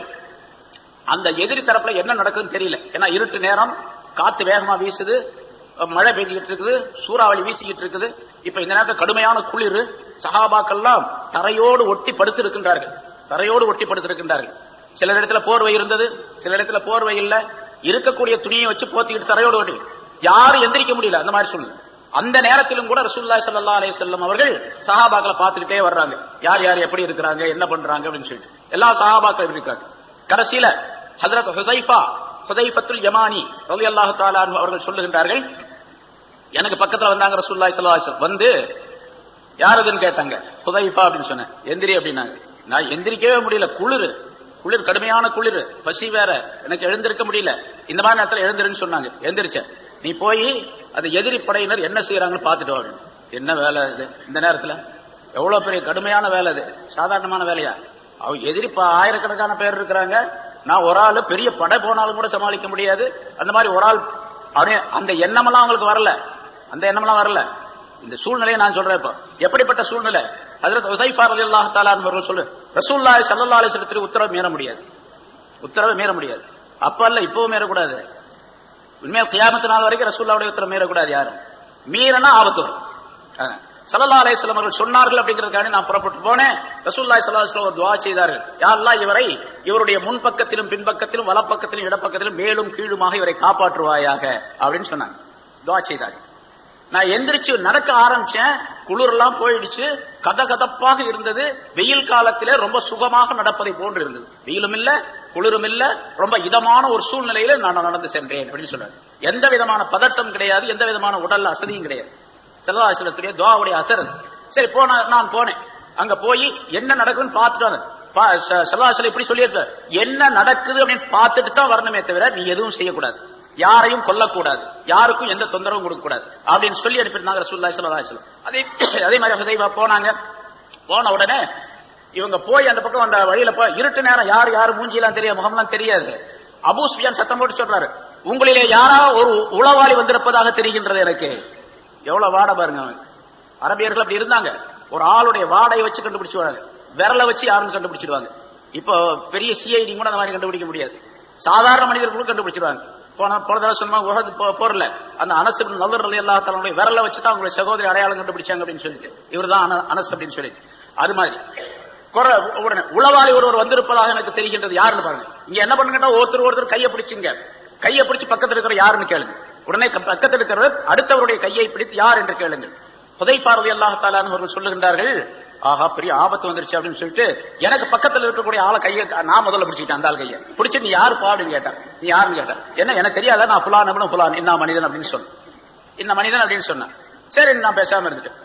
அந்த எதிரி தரப்புல என்ன நடக்குதுன்னு தெரியல. ஏன்னா இருட்டு நேரம், காத்து வேகமா வீசுது, மழை பெய்ஞ்சிட்டு இருக்குது, சூறாவளி வீசிக்கிட்டு இருக்குது. இப்ப இந்த நேரத்தில் கடுமையான குளிர். சஹாபாக்கெல்லாம் தரையோடு ஒட்டி படுத்து இருக்கின்றார்கள், தரையோடு ஒட்டி படுத்து இருக்கின்றார்கள். சில இடத்துல போர்வை இருந்தது, சில இடத்துல போர்வை இல்ல. இருக்கக்கூடிய துணியை வச்சு போத்திக்கிட்டு தரையோடு ஓட்டி யாரும் எந்திரிக்க முடியல. அந்த மாதிரி சொல்லுங்க. அந்த நேரத்திலும் கூட ரசூலுல்லாஹி ஸல்லல்லாஹு அலைஹி வஸல்லம் அவர்கள் சஹாபாக்களை பார்த்துக்கிட்டே வர்றாங்க, யார் யார் எப்படி இருக்கிறாங்க, என்ன பண்றாங்க அப்படின்னு சொல்லிட்டு. எல்லா சஹாபாக்கள் இருக்காங்க. கடைசியில ஹஜ்ரத் ஹுதைஃபா ஹுதைஃபத்துல் யமானி ரலியல்லாஹு தஆலா அன்ஹு அவர்கள் சொல்லுகின்றார்கள், எனக்கு பக்கத்துல வந்தாங்க ரசூலுல்லாஹி ஸல்லல்லாஹு அலைஹி வஸல்லம். வந்து யாருதுன்னு கேட்டாங்க. ஹுதைஃபா அப்படின்னு சொன்னேன். எந்திரி அப்படின்னாங்க. நான் எந்திரிக்கவே முடியல, குளிர் குளிர் கடுமையான குளிர், பசி வேற, எனக்கு எழுந்திருக்க முடியல. இந்த மாதிரி நேரத்தில் எழுந்திருன்னு சொன்னாங்க. எந்திரிச்ச, நீ போய் அந்த எதிரி படையினர் என்ன செய்யறாங்கன்னு பாத்துட்டு வாங்க. என்ன வேலை இது இந்த நேரத்தில்? எவ்வளவு பெரிய கடுமையான வேலை இது, சாதாரணமான வேலையா? அவங்க எதிரி ஆயிரக்கணக்கான பேர் இருக்கிறாங்க. நான் ஒரு ஆள் பெரிய படை போனாலும் கூட சமாளிக்க முடியாது. அந்த மாதிரி ஒரு ஆள், அந்த எண்ணமெல்லாம் அவங்களுக்கு வரல, அந்த எண்ணமெல்லாம் வரல. இந்த சூழ்நிலையை நான் சொல்றேன். இப்ப எப்படிப்பட்ட சூழ்நிலை? ஹஜ்ரத் ஹுதைஃபா ரலியல்லாஹு தஆலா அன்ஹு அவர்கள் சொல்லு, ரசூலுல்லாஹி ஸல்லல்லாஹு அலைஹி வஸல்லம் உத்தரவு மீற முடியாது, உத்தரவை மீற முடியாது. அப்ப அல்ல, இப்பவும் மீறக்கூடாது. உண்மையா கியாமத் நாள் வரைக்கும் ரசூலுல்லாஹ்வுடைய உத்தரவு மீறக்கூடாது யாரும். மீறனா ஆபத்து வரும். ஸல்லல்லாஹு அலைஹி வஸல்லம் அவர்கள் சொன்னார்கள் அப்படிங்கிறதுக்காக நான் புறப்பட்டு போனேன். ரசூலுல்லாஹி ஸல்லல்லாஹு அலைஹி வஸல்லம் ஒரு துஆ செய்தார்கள், யா அல்லாஹ், இவரை இவருடைய முன்பக்கத்திலும் பின்பக்கத்திலும் வலப்பக்கத்திலும் இடப்பக்கத்திலும் மேலும் கீழுமாக இவரை காப்பாற்றுவாயாக அப்படின்னு சொன்னாங்க, துஆ செய்தார்கள். நான் எந்திரிச்சு நடக்க ஆரம்பிச்சேன், குளிரெல்லாம் போயிடுச்சு, கத கதப்பாக இருந்தது. வெயில் காலத்திலே ரொம்ப சுகமாக நடப்பதை போன்று இருந்தது. வெயிலும் இல்ல, குளிரும் இல்ல, ரொம்ப இதமான ஒரு சூழ்நிலையில நான் நடந்து சென்றேன் அப்படின்னு சொல்றேன். எந்த விதமான பதட்டம் கிடையாது, எந்த விதமான உடல் அசதியும் கிடையாது. ஸல்லல்லாஹு அலைஹி வஸல்லம் துஆவுடைய அசர். சரி, போன நான் போனேன். அங்க போய் என்ன நடக்குதுன்னு பார்த்துட்டு வந்தேன். ஸல்லல்லாஹு அலைஹி வஸல்லம் இப்படி சொல்லியிருக்காரு, என்ன நடக்குது அப்படின்னு பார்த்துட்டு தான் வரணுமே தவிர நீ எதுவும் செய்யக்கூடாது, யாரையும் கொல்லக்கூடாது, யாருக்கும் எந்த தொந்தரவும் கொடுக்க கூடாது அப்படின்னு சொல்லி அனுப்பியிருந்தாங்க ரசூலுல்லாஹி ஸல்லல்லாஹு அலைஹி வஸல்லம். அதே அதே மாதிரி ஹுதைஃபா போனாங்க. போன உடனே இவங்க போய் அந்த பக்கம் அந்த வழியில போய் இருட்டு நேரம், யார் யாரு மூஞ்சிலாம் தெரியாது, முகம்லாம் தெரியாது. அபூ சுஃபியான் சத்தம் போட்டு சொல்றாரு, உங்களிலே யாரா ஒரு உளவாளி வந்திருப்பதாக தெரிகின்றது எனக்கு. எவ்வளவு வாடை பாருங்க. அரபியர்கள் அப்படி இருந்தாங்க. ஒரு ஆளுடைய வாடையை வச்சு கண்டுபிடிச்சுவாங்க, விரலை வச்சு யாருன்னு கண்டுபிடிச்சிடுவாங்க. இப்போ பெரிய சிஐடி கூட அந்த மாதிரி கண்டுபிடிக்க முடியாது, சாதாரண மனிதர்களும் கண்டுபிடிச்சிருவாங்க. போன போன தடவை சொன்னா உஹது போர்ல அந்த அனஸ் இப்னு நதர் ரலியல்லாஹு தஆலா விரல வச்சுதான் அவங்களுடைய சகோதரி அடையாளம் கண்டுபிடிச்சாங்க அப்படின்னு சொல்லிட்டு இவர் தான் அனஸ் அப்படின்னு சொல்லி. அது மாதிரி உடனே உளவாளி ஒருவர் வந்திருப்பதாக எனக்கு தெரிகின்றது யாருன்னு பாருங்க. இங்க என்ன பண்ணுங்கன்னா ஒருத்தர் ஒருத்தர் கையை பிடிச்சிங்க, கையை பிடிச்சு பக்கத்தில் இருக்கிற யாருன்னு கேளுங்க. உடனே பக்கத்தில் இருக்கிறவர் அடுத்தவருடைய கையை பிடித்து யார் என்று கேளுங்கள். ஹுதைஃபா ரலியல்லாஹு தஆலா அவர்கள் சொல்லுகின்றார்கள், ஆஹா பெரிய ஆபத்து வந்துருச்சு அப்படின்னு சொல்லிட்டு எனக்கு பக்கத்தில் இருக்கக்கூடிய ஆளை கையை நான் முதல்ல பிடிச்சிட்டேன். அந்த ஆள் கையை பிடிச்சி நீ யாருப்பா அப்படின்னு கேட்டான். நீ யாருன்னு கேட்டேன். என்ன எனக்கு தெரியாத, நான் புலான் அப்படின்னு புலான் என்ன மனிதன் அப்படின்னு சொன்னேன். இந்த மனிதன் அப்படின்னு சொன்னேன். சரி நான் பேசாம இருந்துட்டேன்.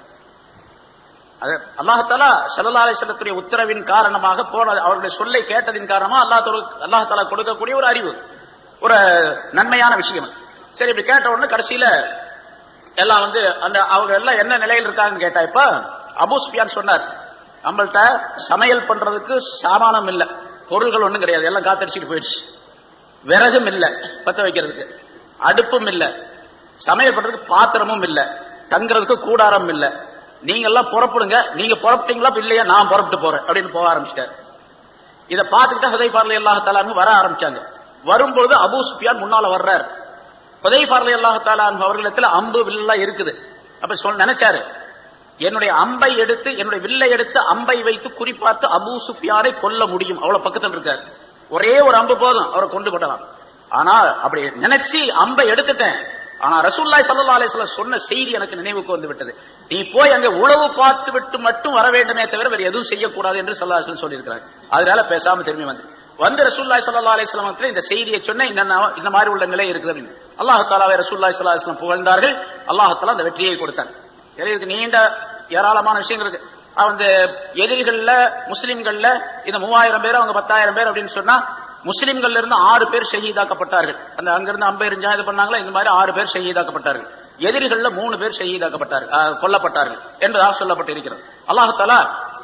அது அல்லாஹ் தஆலா ஸல்லல்லாஹு அலைஹி வஸல்லம் உத்தரவின் காரணமாக போன அவருடைய சொல்லை கேட்டதின் காரணமா அல்லாஹ் அல்லாஹ் தஆலா கொடுக்கக்கூடிய ஒரு அறிவு, ஒரு நன்மையான விஷயம். சரி இப்படி கேட்ட உடனே கடைசியில எல்லாம் வந்து அந்த அவங்க எல்லாம் என்ன நிலையில் இருக்காங்கன்னு கேட்டா, இப்ப அபூ சுஃபியான் சொன்னார், நம்மள்ட்ட சமையல் பண்றதுக்கு சாமானம் இல்ல, பொருள்கள் ஒண்ணும் கிடையாது, எல்லாம் காத்தடிச்சுட்டு போயிடுச்சு. விறகும் இல்ல பத்த வைக்கிறதுக்கு, அடுப்பும் இல்ல, சமையல் பண்றதுக்கு பாத்திரமும் இல்ல, தங்குறதுக்கு கூடாரம் இல்ல. நீங்க எல்லாம் புறப்படுங்க, நீங்க புறப்பட்டீங்களா இல்லையா, நான் புறப்பட்டு போறேன் அப்படின்னு போக ஆரம்பிச்சிட்டாரு. இதை பார்த்துக்கிட்ட ஹுதைஃபா ரலியல்லாஹு தஆலா அன்ஹு வர ஆரம்பிச்சாங்க. வரும்போது அபூ சுஃபியான் முன்னால வர்றாரு. ஹுதைஃபா ரலியல்லாஹு தஆலா அன்ஹு அவர்களிடத்துல அம்பு வில்லாம் இருக்குது. அப்ப சொல் நினைச்சாரு, என்னுடைய அம்பை எடுத்து என்னுடைய வில்லை எடுத்து அம்பை வைத்து குறிப்பாத்து அபூ சுஃபியானை கொல்ல முடியும், அவ்வளவு பக்கத்தில் இருக்காரு. ஒரே ஒரு அம்பு போதும் அவரை கொண்டு போடலாம். ஆனா அப்படி நினைச்சு அம்பை எடுத்துட்டேன். ஆனா ரசூலுல்லாஹி ஸல்லல்லாஹு அலைஹி வஸல்லம் சொன்ன செய்தி எனக்கு நினைவுக்கு வந்து விட்டது. நீ போய் அங்க உளவு பார்த்து விட்டு மட்டும் வர வேண்டுமே தவிர வேற எதுவும் செய்யக்கூடாது என்று ஸல்லல்லாஹு அலைஹி வஸல்லம் சொல்லியிருக்கிறாங்க. அதனால பேசாம திரும்பி வந்து வந்து ரசூலுல்லாஹி ஸல்லல்லாஹு அலைஹி வஸல்லம் இந்த செய்தியை சொன்ன இந்த மாதிரி உள்ள நிலை இருக்குது. அல்லாஹ் தஆலாவை ரசூலுல்லாஹி ஸல்லல்லாஹு அலைஹி வஸல்லம் புகழ்ந்தார்கள். அல்லாஹ் தஆலா அந்த வெற்றியை கொடுத்தார். இதுக்கு நீண்ட ஏராளமான விஷயங்கள் இருக்கு. அந்த எதிரிகள்ல முஸ்லிம்கள்ல இந்த மூவாயிரம் பேர் அவங்க பத்தாயிரம் பேர் அப்படின்னு சொன்னா முஸ்லிம்கள்ல இருந்து ஆறு பேர் ஷஹீதாக்கப்பட்டார்கள். அந்த அங்கிருந்து அம்பெரிஞ்சா இது பண்ணாங்களா, இந்த மாதிரி ஆறு பேர் ஷஹீதாக்கப்பட்டார்கள். எதிரிகள்ல மூணு பேர் ஷஹீதாக்கப்பட்டார்கள், கொல்லப்பட்டார்கள் என்பதாக சொல்லப்பட்டிருக்கிறது. அல்லாஹ் தஆலா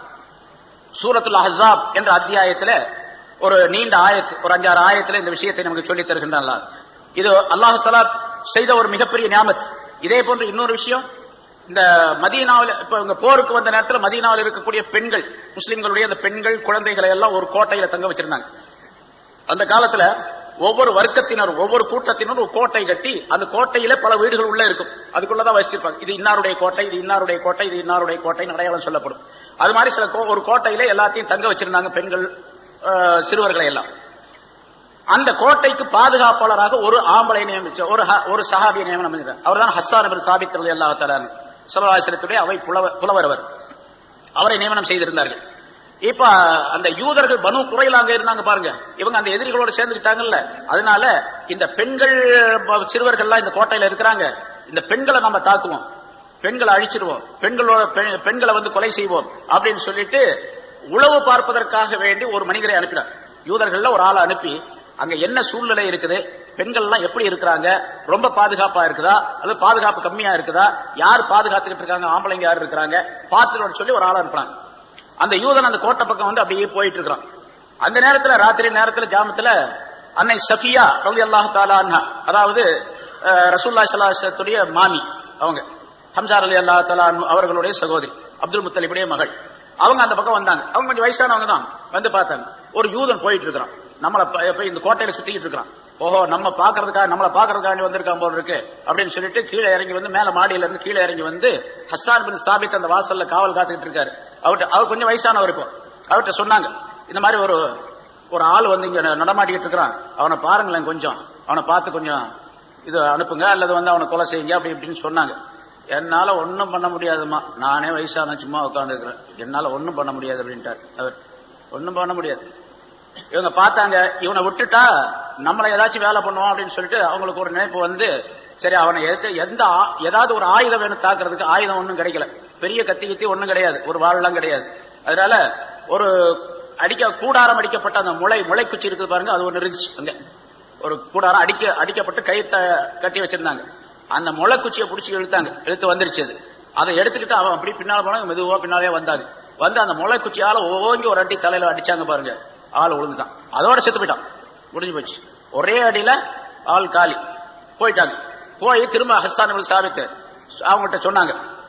சூரத்துல் அஹ்ஸாப் என்ற அத்தியாயத்துல ஒரு நீண்ட ஆயத்து, ஒரு அஞ்சாறு ஆயத்துல இந்த விஷயத்தை நமக்கு சொல்லித் தருகின்றான். இது அல்லாஹ் தஆலா செய்த ஒரு மிகப்பெரிய நியாமத். இதே போன்று இன்னொரு விஷயம், இந்த மதீனாவில் இப்ப இங்க போருக்கு வந்த நேரத்தில் மதீனாவில் இருக்கக்கூடிய பெண்கள், முஸ்லிம்களுடைய அந்த பெண்கள் குழந்தைகளை எல்லாம் ஒரு கோட்டையில தங்க வச்சிருந்தாங்க. அந்த காலத்துல ஒவ்வொரு வர்க்கத்தினரும் ஒவ்வொரு கூட்டத்தினரும் ஒரு கோட்டை கட்டி அந்த கோட்டையில பல வீடுகள் உள்ள இருக்கும், அதுக்குள்ளதான் வச்சிருப்பாங்க. இது இன்னாருடைய கோட்டை, இது இன்னாருடைய கோட்டை, இது இன்னாருடைய கோட்டை அடையாளம் சொல்லப்படும். அது மாதிரி சில ஒரு கோட்டையில எல்லாத்தையும் தங்க வச்சிருந்தாங்க, பெண்கள் சிறுவர்களை எல்லாம். அந்த கோட்டைக்கு பாதுகாப்பாளராக ஒரு ஆம்பளை நியமிச்ச ஒரு ஒரு சஹாபியை நியமனம் பண்ணிருக்கார். அவர் தான் ஹஸ்ஸான் இப்னு சாபித் ரலியல்லாஹு தஆலா ஸல்லல்லாஹு அலைஹி வஸல்லம் அவை புலவர் அவர். அவரை நியமனம் செய்திருந்தார்கள். இப்ப அந்த யூதர்கள் பனு குறைலா அங்க இருந்தாங்க பாருங்க, இவங்க அந்த எதிரிகளோட சேர்ந்துக்கிட்டாங்கல்ல, அதனால இந்த பெண்கள் சிறுவர்கள்லாம் இந்த கோட்டையில இருக்கிறாங்க, இந்த பெண்களை நம்ம தாக்குவோம், பெண்களை அழிச்சிருவோம், பெண்களோட பெண்களை வந்து கொலை செய்வோம் அப்படின்னு சொல்லிட்டு உளவு பார்ப்பதற்காக வேண்டி ஒரு மனிதரை அனுப்பினார். யூதர்கள்ல ஒரு ஆளை அனுப்பி அங்க என்ன சூழ்நிலை இருக்குது, பெண்கள் எல்லாம் எப்படி இருக்கிறாங்க, ரொம்ப பாதுகாப்பா இருக்குதா அல்லது பாதுகாப்பு கம்மியா இருக்குதா, யார் பாதுகாத்துக்கிட்டு இருக்காங்க, ஆம்பளைங்க யார் இருக்கிறாங்க பார்த்துட்டு சொல்லி ஒரு ஆளை அனுப்புறாங்க. அந்த யூதன் அந்த கோட்டை பக்கம் வந்து அப்படியே போயிட்டு இருக்கிறான். அந்த நேரத்துல ராத்திரி நேரத்துல ஜாமத்துல அன்னை சஃபியா ரலியல்லாஹு தஆலா அன்ஹா, அதாவது ரசூலுல்லாஹி ஸல்லல்லாஹு அலைஹி வஸல்லம் மாமி, அவங்க ஹம்ஸா ரலியல்லாஹு தஆலா அவர்களுடைய சகோதரி, அப்துல் முத்தலிபுடைய மகள், அவங்க அந்த பக்கம் வந்தாங்க. அவங்க கொஞ்சம் வயசானவங்க தான். வந்து பார்த்தாங்க ஒரு யூதன் போயிட்டு இருக்கிறான், நம்மளை இந்த கோட்டையில சுத்திக்கிட்டு இருக்கிறான். ஓஹோ நம்ம பாக்குறதுக்காக நம்மளை பாக்குறதுக்காண்டி வந்திருக்கான் போல இருக்கு அப்படின்னு சொல்லிட்டு கீழே இறங்கி வந்து மேல மாடியில இருந்து கீழே இறங்கி வந்து ஹஸ்ஸான் பின் சாபித் அந்த வாசல்ல காவல் காத்துக்கிட்டு இருக்காரு. அவர்கிட்ட அவர் கொஞ்சம் வயசானவர், இப்போ அவர்கிட்ட சொன்னாங்க இந்த மாதிரி ஒரு ஒரு ஆள் வந்து இங்க நடமாட்டிக்கிட்டு இருக்கிறான், அவனை பாருங்களேன், கொஞ்சம் அவனை பார்த்து கொஞ்சம் இது அனுப்புங்க அல்லது வந்து அவனை கொலை செய்யுங்க அப்படி இப்படின்னு சொன்னாங்க. என்னால ஒன்னும் பண்ண முடியாதுமா, நானே வயசான சும்மா உட்கார்ந்து இருக்கிறேன், என்னால ஒன்னும் பண்ண முடியாது அப்படின்ட்டார் அவர். ஒன்னும் பண்ண முடியாது. இவங்க பார்த்தாங்க, இவனை விட்டுட்டா நம்மளை ஏதாச்சும் வேலை பண்ணுவோம் அப்படின்னு சொல்லிட்டு அவங்களுக்கு ஒரு நினைப்பு வந்து, சரி அவனை எந்த ஏதாவது ஒரு ஆயுதம் வேணும் தாக்குறதுக்கு, ஆயுதம் ஒன்றும் கிடைக்கல, பெரிய கத்தி கத்தி ஒன்றும் கிடையாது, ஒரு வாழெல்லாம் கிடையாது. அதனால ஒரு அடிக்க கூடாரம் அடிக்கப்பட்ட அந்த முளை முளைக்குச்சி இருக்குது பாருங்க, அது ஒன்று இருந்துச்சு. அங்க ஒரு கூடாரம் அடிக்க அடிக்கப்பட்டு கைத்த கட்டி வச்சிருந்தாங்க. அந்த முளைக்குச்சியை பிடிச்சி இழுத்தாங்க, இழுத்து வந்துருச்சு. அது அதை எடுத்துக்கிட்டு அவன் அப்படி பின்னால போனாங்க, மெதுவா பின்னாலே வந்தாங்க. வந்து அந்த முளைக்குச்சியால ஓங்கி ஒரு அடி தலையில அடிச்சாங்க பாருங்க, ஆள் விழுந்துட்டான், அதோட செத்து போயிட்டான், முடிஞ்சு போச்சு. ஒரே அடியில ஆள் காலி போயிட்டாங்க. போய் திரும்ப ஹஸ்ஸான் இப்னு சாபித் அவங்கள்ட்ட சொன்னாங்க,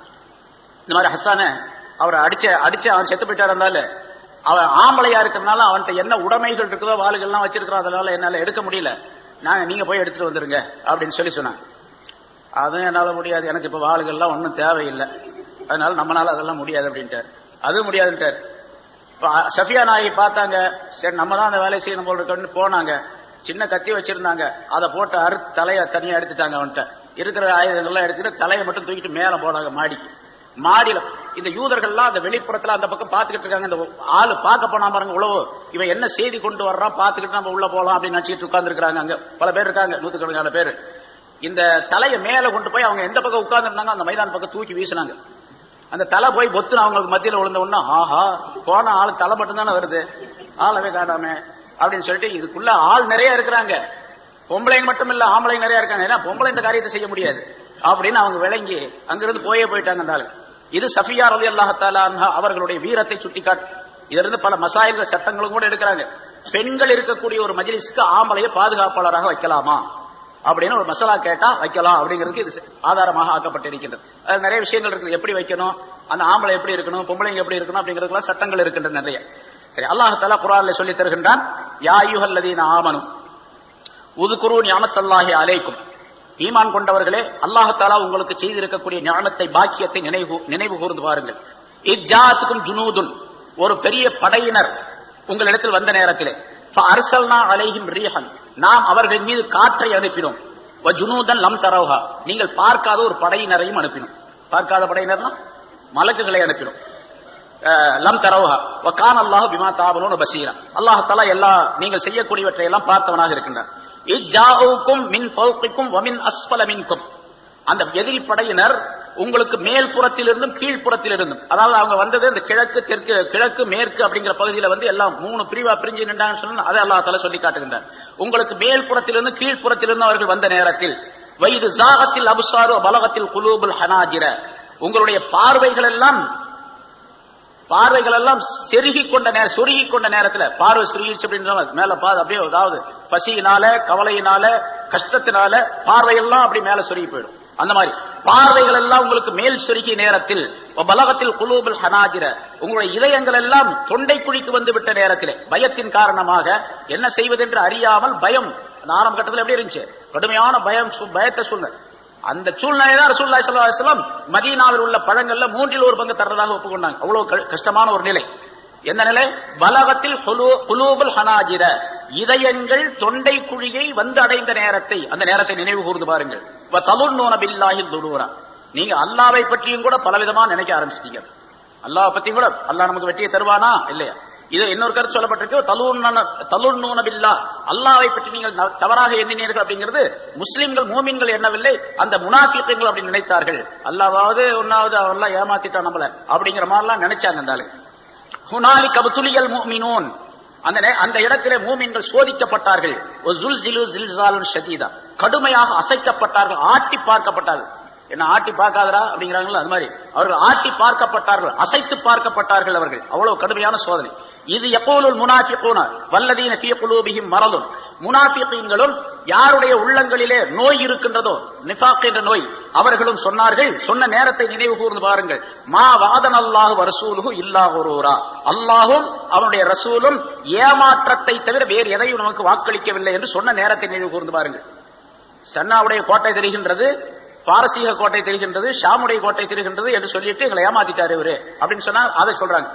இந்த மாதிரி ஹஸ்ஸான அவரை அடிச்ச அடிச்ச அவன் செத்து போயிட்டா இருந்தாலும் அவன் ஆம்பளையா இருக்கிறதுனால அவன்கிட்ட என்ன உடைமைகள் இருக்குதோ வாளுகள்லாம் வச்சிருக்கிறோம், அதனால என்னால எடுக்க முடியல, நாங்க நீங்க போய் எடுத்துட்டு வந்துருங்க அப்படின்னு சொல்லி சொன்னாங்க. அதுவும் என்னால முடியாது, எனக்கு இப்ப வாளுகள்லாம் ஒன்றும் தேவையில்லை, அதனால நம்மளால அதெல்லாம் முடியாது அப்படின்ட்டார். அதுவும் முடியாதுன்ட்டார். சஃபியா நாயை பார்த்தாங்க, சரி நம்ம தான் அந்த வேலையை செய்யணும் போல் இருக்கன்னு போனாங்க. சின்ன கத்தி வச்சிருந்தாங்க, அதை போட்டு அறுத்து தலையை தனியா எடுத்துட்டாங்க. அவன்கிட்ட இருக்கிற ஆயுதங்கள்லாம் எடுத்துட்டு தலையை மட்டும் தூக்கிட்டு மேல போனாங்க மாடிக்கு. மாடியில இந்த யூதர்கள்லாம் அந்த வெளிப்புறத்துல அந்த பக்கம் பாத்துக்கிட்டு இருக்காங்க. இந்த ஆளு பார்க்க போனா பாருங்க உழவு, இவன் என்ன செய்தி கொண்டு வர்றான் பாத்துக்கிட்டு நம்ம உள்ள போலாம் அப்படின்னு நினைச்சிட்டு உட்கார்ந்து இருக்காங்க. அங்க பல பேர் இருக்காங்க, நூத்துக்கணக்கான பேர். இந்த தலையை மேல கொண்டு போய் அவங்க எந்த பக்கம் உட்கார்ந்து இருந்தாங்க அந்த மைதான பக்கம் தூக்கி வீசினாங்க. அந்த தலை போய் பொத்துன்னு அவங்களுக்கு மத்தியில விழுந்த உடனே, ஆஹா போன ஆளு தலை மட்டும் தானே வருது, ஆளவே காணாமே அப்படின்னு சொல்லிட்டு இதுக்குள்ள ஆள் நிறைய இருக்கிறாங்க. பொம்பளைங்க மட்டும் இல்ல, ஆம்பளைங்க நிறைய இருக்காங்க. ஏன்னா பொம்பளை இந்த காரியத்தை செய்ய முடியாது அப்படின்னு அவங்க விளங்கி அங்கிருந்து போயே போயிட்டாங்க. இது சஃபியா ரலியல்லாஹு தஆலா அன்ஹா அவர்களுடைய வீரத்தை சுட்டிக்காட்டு. இதிலிருந்து பல மசாயில்கள் சட்டங்களும் கூட எடுக்கிறாங்க. பெண்கள் இருக்கக்கூடிய ஒரு மஜ்லிஸ்க்கு ஆம்பளைய பாதுகாப்பாளராக வைக்கலாமா அப்படின்னு ஒரு மசாலா கேட்டா வைக்கலாம் அப்படிங்கிறதுக்கு இது ஆதாரமாக ஆக்கப்பட்டிருக்கின்றது. அது நிறைய விஷயங்கள் இருக்குது, எப்படி வைக்கணும், அந்த ஆம்பளை எப்படி இருக்கணும், பொம்பளைங்க எப்படி இருக்கணும் அப்படிங்கிறதுக்கெல்லாம் சட்டங்கள் இருக்கின்றன நிறைய. சரி, அல்லாஹ் தஆலா குர்ஆன்ல சொல்லி தருகின்றான், யா அய்யுஹல்லதீன ஆமனு உذ்குரு நிஅமத்தல்லாஹி அலைக்கும், ஈமான் கொண்டவர்களே அல்லாஹ் தஆலா உங்களுக்கு செய்திருக்கக்கூடிய நிஅமத்தை பாக்கியத்தை நினைவு நினைவு கூர்ந்து பாருங்கள். இஜ்ஜாத்துக்கும் ஜுனூதுன், ஒரு பெரிய படையினர் உங்களிடத்தில் வந்த நேரத்திலே, ஃபஅர்சல்னா அலைஹிம் ரீஹன், நாம் அவர்கள் மீது காற்றை அனுப்பினோம், வ ஜுனூதன் லம் தரவுஹா, நீங்கள் பார்க்காத ஒரு படையினரையும் அனுப்பினோம். பார்க்காத படையினர்னா மலக்குகளை அனுப்பினோம். லம் தரவுஹா வ கான அல்லாஹு பிமா தஅமலூன பஸீரா, அல்லாஹ் தஆலா எல்லா நீங்கள் செய்யக்கூடியவற்றை எல்லாம் பார்த்தவனாக இருக்கின்றார். இஜ்ஜாஉக்கும் மின் ஃபௌகிக்கும் வ மின் அஸ்ஃபல மின்கும், அந்த எதிரி படையினர் உங்களுக்கு மேல் புறத்திலிருந்தும் கீழ்ப்புறத்திலிருந்தும், அதாவது அவங்க வந்தது இந்த கிழக்கு தெற்கு கிழக்கு மேற்கு அப்படிங்கிற பகுதியில வந்து எல்லாம் மூணு பிரிவா பிரிஞ்சு நின்றாங்கன்னு சொன்னா அதை அல்லாஹ் தஆலா சொல்லி காட்டுகின்றார். உங்களுக்கு மேல் புறத்திலிருந்து கீழ்ப்புறத்திலிருந்து அவர்கள் வந்த நேரத்தில் வைது ஜாகத்தில் அபுசாரு பலகத்தில் குலூபுல் ஹனாஜிர, உங்களுடைய பார்வைகள் எல்லாம் பார்வைகள் எல்லாம் செருகி கொண்ட நேரம் சொருகி கொண்ட நேரத்தில், பார்வை சுருகிச்சு அப்படின்ற மேல பாது அப்படியே, அதாவது பசியினால கவலையினால கஷ்டத்தினால பார்வையெல்லாம் அப்படி மேல சொருகி போயிடும். அந்த மாதிரி பார்வைகள் எல்லாம் உங்களுக்கு மேல் சொருகிய நேரத்தில், பலகத்தில் குலூபுல் ஹனாஜிர, உங்களுடைய இதயங்கள் எல்லாம் தொண்டை குழிக்கு வந்து விட்ட நேரத்தில், பயத்தின் காரணமாக என்ன செய்வதென்று அறியாமல் பயம், அந்த ஆரம்ப கட்டத்தில் எப்படி இருந்துச்சு, கடுமையான பயம், பயத்தை சூழ்நிலை. அந்த சூழ்நிலைதான் ரசூலுல்லாஹி ஸல்லல்லாஹு அலைஹி வஸல்லம் மதீனாவில் உள்ள பழங்கள்ல மூன்றில் ஒரு பங்கு தர்றதாக ஒப்புக்கொண்டாங்க. அவ்வளவு கஷ்டமான ஒரு நிலை. எந்த நிலை? பலகத்தில் குலூபுல் ஹனாஜிர, இதயங்கள் தொண்டை குழியை வந்து அடைந்த நேரத்தை, அந்த நேரத்தை நினைவு கூர்ந்து பாருங்கள். வ தலுன்னூன பில்லாஹி துரூரா, நீங்க அல்லாஹ்வை பற்றியும் கூட பலவிதமா நினைக்க ஆரம்பிச்சிட்டீங்க. அல்லாஹ் பற்றியும் கூட அல்லாஹ் நமக்கு வெற்றியை தருவானா இல்லையா? இது இன்னொரு கருத்து சொல்லப்பட்டிருக்கு, தலுன்னூன பில்லாஹ், அல்லாஹ்வை பற்றி நீங்கள் தவறாக எண்ணினீர்கள் அப்படிங்கிறது முஸ்லிம்கள் மூமின்கள் எண்ணவில்லை, அந்த முனாஃபிக்குகள் அப்படி நினைத்தார்கள். அல்லாஹ்வாவது ஒன்னாவது அவெல்லாம் ஏமாத்திட்டான் நம்மள அப்படிங்கிற மாதிரிலாம் நினைச்சாங்க. இருந்தாலும் ஹுனாலிக புதுலியல் முஃமினூன், அந்த அந்த இடத்திலே மூமின்கள் சோதிக்கப்பட்டார்கள். வஸுல்ஸிலு ஸில்ஸாலன் ஷதீதா, கடுமையாக அசைக்கப்பட்டார்கள், ஆட்டி பார்க்கப்பட்டார்கள். என்ன ஆட்டி பார்க்காதரா அப்படிங்கிறாங்களா, அது மாதிரி அவர்கள் ஆட்டி பார்க்கப்பட்டார்கள், அசைத்து பார்க்கப்பட்டார்கள். அவர்கள் அவ்வளவு கடுமையான சோதனை. இது யகூலுல் முனாஃபிகூன வல்லதீன ஃபீ குலூபிஹிம் மரதுன், முனாஃபிகீன்களும் யாருடைய உள்ளங்களிலே நோய் இருக்கின்றதோ, நிஃபாக் என்ற நோய், அவர்களும் சொன்னார்கள். சொன்ன நேரத்தை நினைவு கூர்ந்து பாருங்கள். மா வாதனல்லாஹு வ ரசூலுஹு இல்லா குரூரா, அல்லாஹும் அவனுடைய ரசூலும் ஏமாற்றத்தை தவிர வேறு எதையும் நமக்கு வாக்களிக்கவில்லை என்று சொன்ன நேரத்தை நினைவு கூர்ந்து பாருங்கள். சன்னாவுடைய கோட்டை தெரிகின்றது, பாரசீக கோட்டை தெரிகின்றது, ஷாமுடைய கோட்டை தெரிகின்றது என்று சொல்லிட்டு எங்களை ஏமாத்திட்டாரு இவரு அப்படின்னு சொன்னா அதை சொல்றாங்க.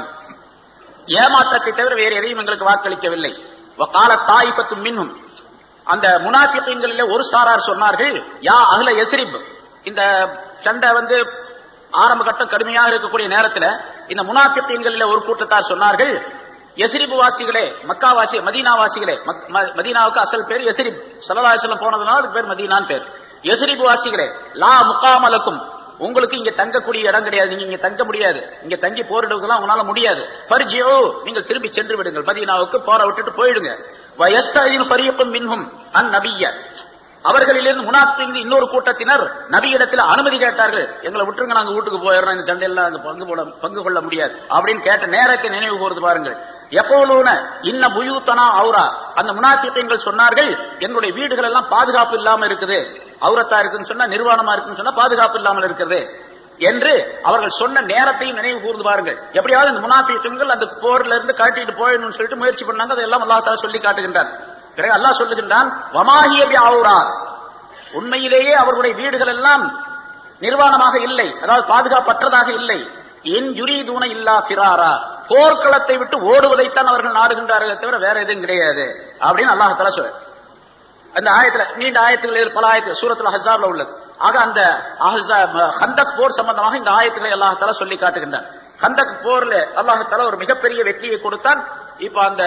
ஏமாற்றத்தை தவிர வேறு எதையும் எங்களுக்கு வாக்களிக்கவில்லை. வகால தாயிபத்து மின்ஹும், அந்த முனாஃபிகீன்களிலே ஒரு சாரார் சொன்னார்கள், யா அஹ்ல யஸ்ரிப், இந்த சண்டை வந்து ஆரம்ப கட்டம் கடுமையாக இருக்கக்கூடிய நேரத்தில் இந்த முனாஃபிகீன்களிலே ஒரு கூட்டத்தார் சொன்னார்கள், யஸ்ரிப் வாசிகளே, மக்கா வாசி மதீனா வாசிகளே, மதீனாவுக்கு அசல் பேர் யஸ்ரிப், ஸல்லல்லாஹு அலைஹி வஸல்லம் போனதுனால அதுக்கு பேர் மதீனான் பேர். யஸ்ரிப் வாசிகளே, லா முகாமலக்கும், உங்களுக்கு இங்க தங்கக்கூடிய இடம் கிடையாது, நீங்க இங்க தங்க முடியாது, இங்க தங்கி போரிடுவதெல்லாம் உங்களால முடியாது. ஃபர்ஜிஉ, நீங்கள் திரும்பி சென்று விடுங்கள், மதீனாவுக்கு போற விட்டுட்டு போயிடுங்க. வயஸ்தஇன் ஃபரீக்கும் மின்ஹும் அன் நபிய்ய, அவர்களிலிருந்து முனாஃபிகீன் இன்னொரு கூட்டத்தினர் நபியிடத்தில் அனுமதி கேட்டார்கள், எங்களை விட்டுருங்க, நாங்க வீட்டுக்கு போயிடுறோம், இந்த சண்டையெல்லாம் அங்க பங்கு போட பங்கு கொள்ள முடியாது அப்படின்னு கேட்ட நேரத்தை நினைவு கூர்ந்து பாருங்கள். யகூலூன இன்ன புயூத்தனா ஔரா, அந்த முனாஃபிகீன்கள் சொன்னார்கள், எங்களுடைய வீடுகள் எல்லாம் பாதுகாப்பு இல்லாம இருக்குது, அவுரத்தா இருக்குன்னு சொன்னா, நிர்வாணமா இருக்குன்னு சொன்னா பாதுகாப்பு இல்லாமல் இருக்கிறது என்று அவர்கள் சொன்ன நேரத்தையும் நினைவு கூர்ந்து பாருங்கள். எப்படியாவது இந்த முனாஃபிகீன்கள் அந்த போர்ல இருந்து காட்டிட்டு போயிடணும்னு சொல்லிட்டு முயற்சி பண்ணாங்க. அதெல்லாம் அல்லாஹ் தஆலா சொல்லி காட்டுகின்றார். பிறகு அல்லாஹ் சொல்லுகின்றான், வமாஹிய பிஅவுரா, உண்மையிலேயே அவர்களுடைய வீடுகள் எல்லாம் நிர்வாணமாக இல்லை, அதாவது பாதுகாப்பற்றதாக இல்லை. இன் யுரீதுன இல்லா ஃபிராரா, போர்க்களத்தை விட்டு ஓடுவதைத்தான் அவர்கள் நாடுகின்றார்கள் தவிர வேற எதுவும் கிடையாது அப்படின்னு அல்லாஹ் தஆலா சொல்றார். அந்த ஆயத்துல நீண்ட ஆயத்துகளில் பல ஆயத்து சூரத்துல் அஹ்ஸாப்ல உள்ளது. ஆக அந்த அஹ்ஸாப் கந்தக் போர் சம்பந்தமாக இந்த ஆயத்துகளை அல்லாஹ் தஆலா சொல்லி காட்டுகின்றார். கந்தக் போர்ல அல்லாஹ் தஆலா ஒரு மிகப்பெரிய வெற்றியை கொடுத்தான். இப்ப அந்த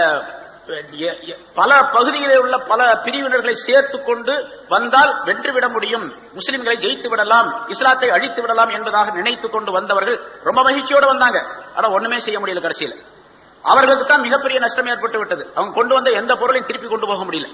பல பகுதியிலே உள்ள பல பிரிவினர்களை சேர்த்து கொண்டு வந்தால் வென்றுவிட முடியும், முஸ்லிம்களை ஜெயித்து விடலாம், இஸ்லாத்தை அழித்து விடலாம் என்பதாக நினைத்து கொண்டு வந்தவர்கள் ரொம்ப மகிழ்ச்சியோடு வந்தாங்க. ஆனா ஒண்ணுமே செய்ய முடியல. கடைசியில் அவர்களுக்கு தான் மிகப்பெரிய நஷ்டம் ஏற்பட்டு விட்டது. அவங்க கொண்டு வந்த எந்த பொருளையும் திருப்பி கொண்டு போக முடியல.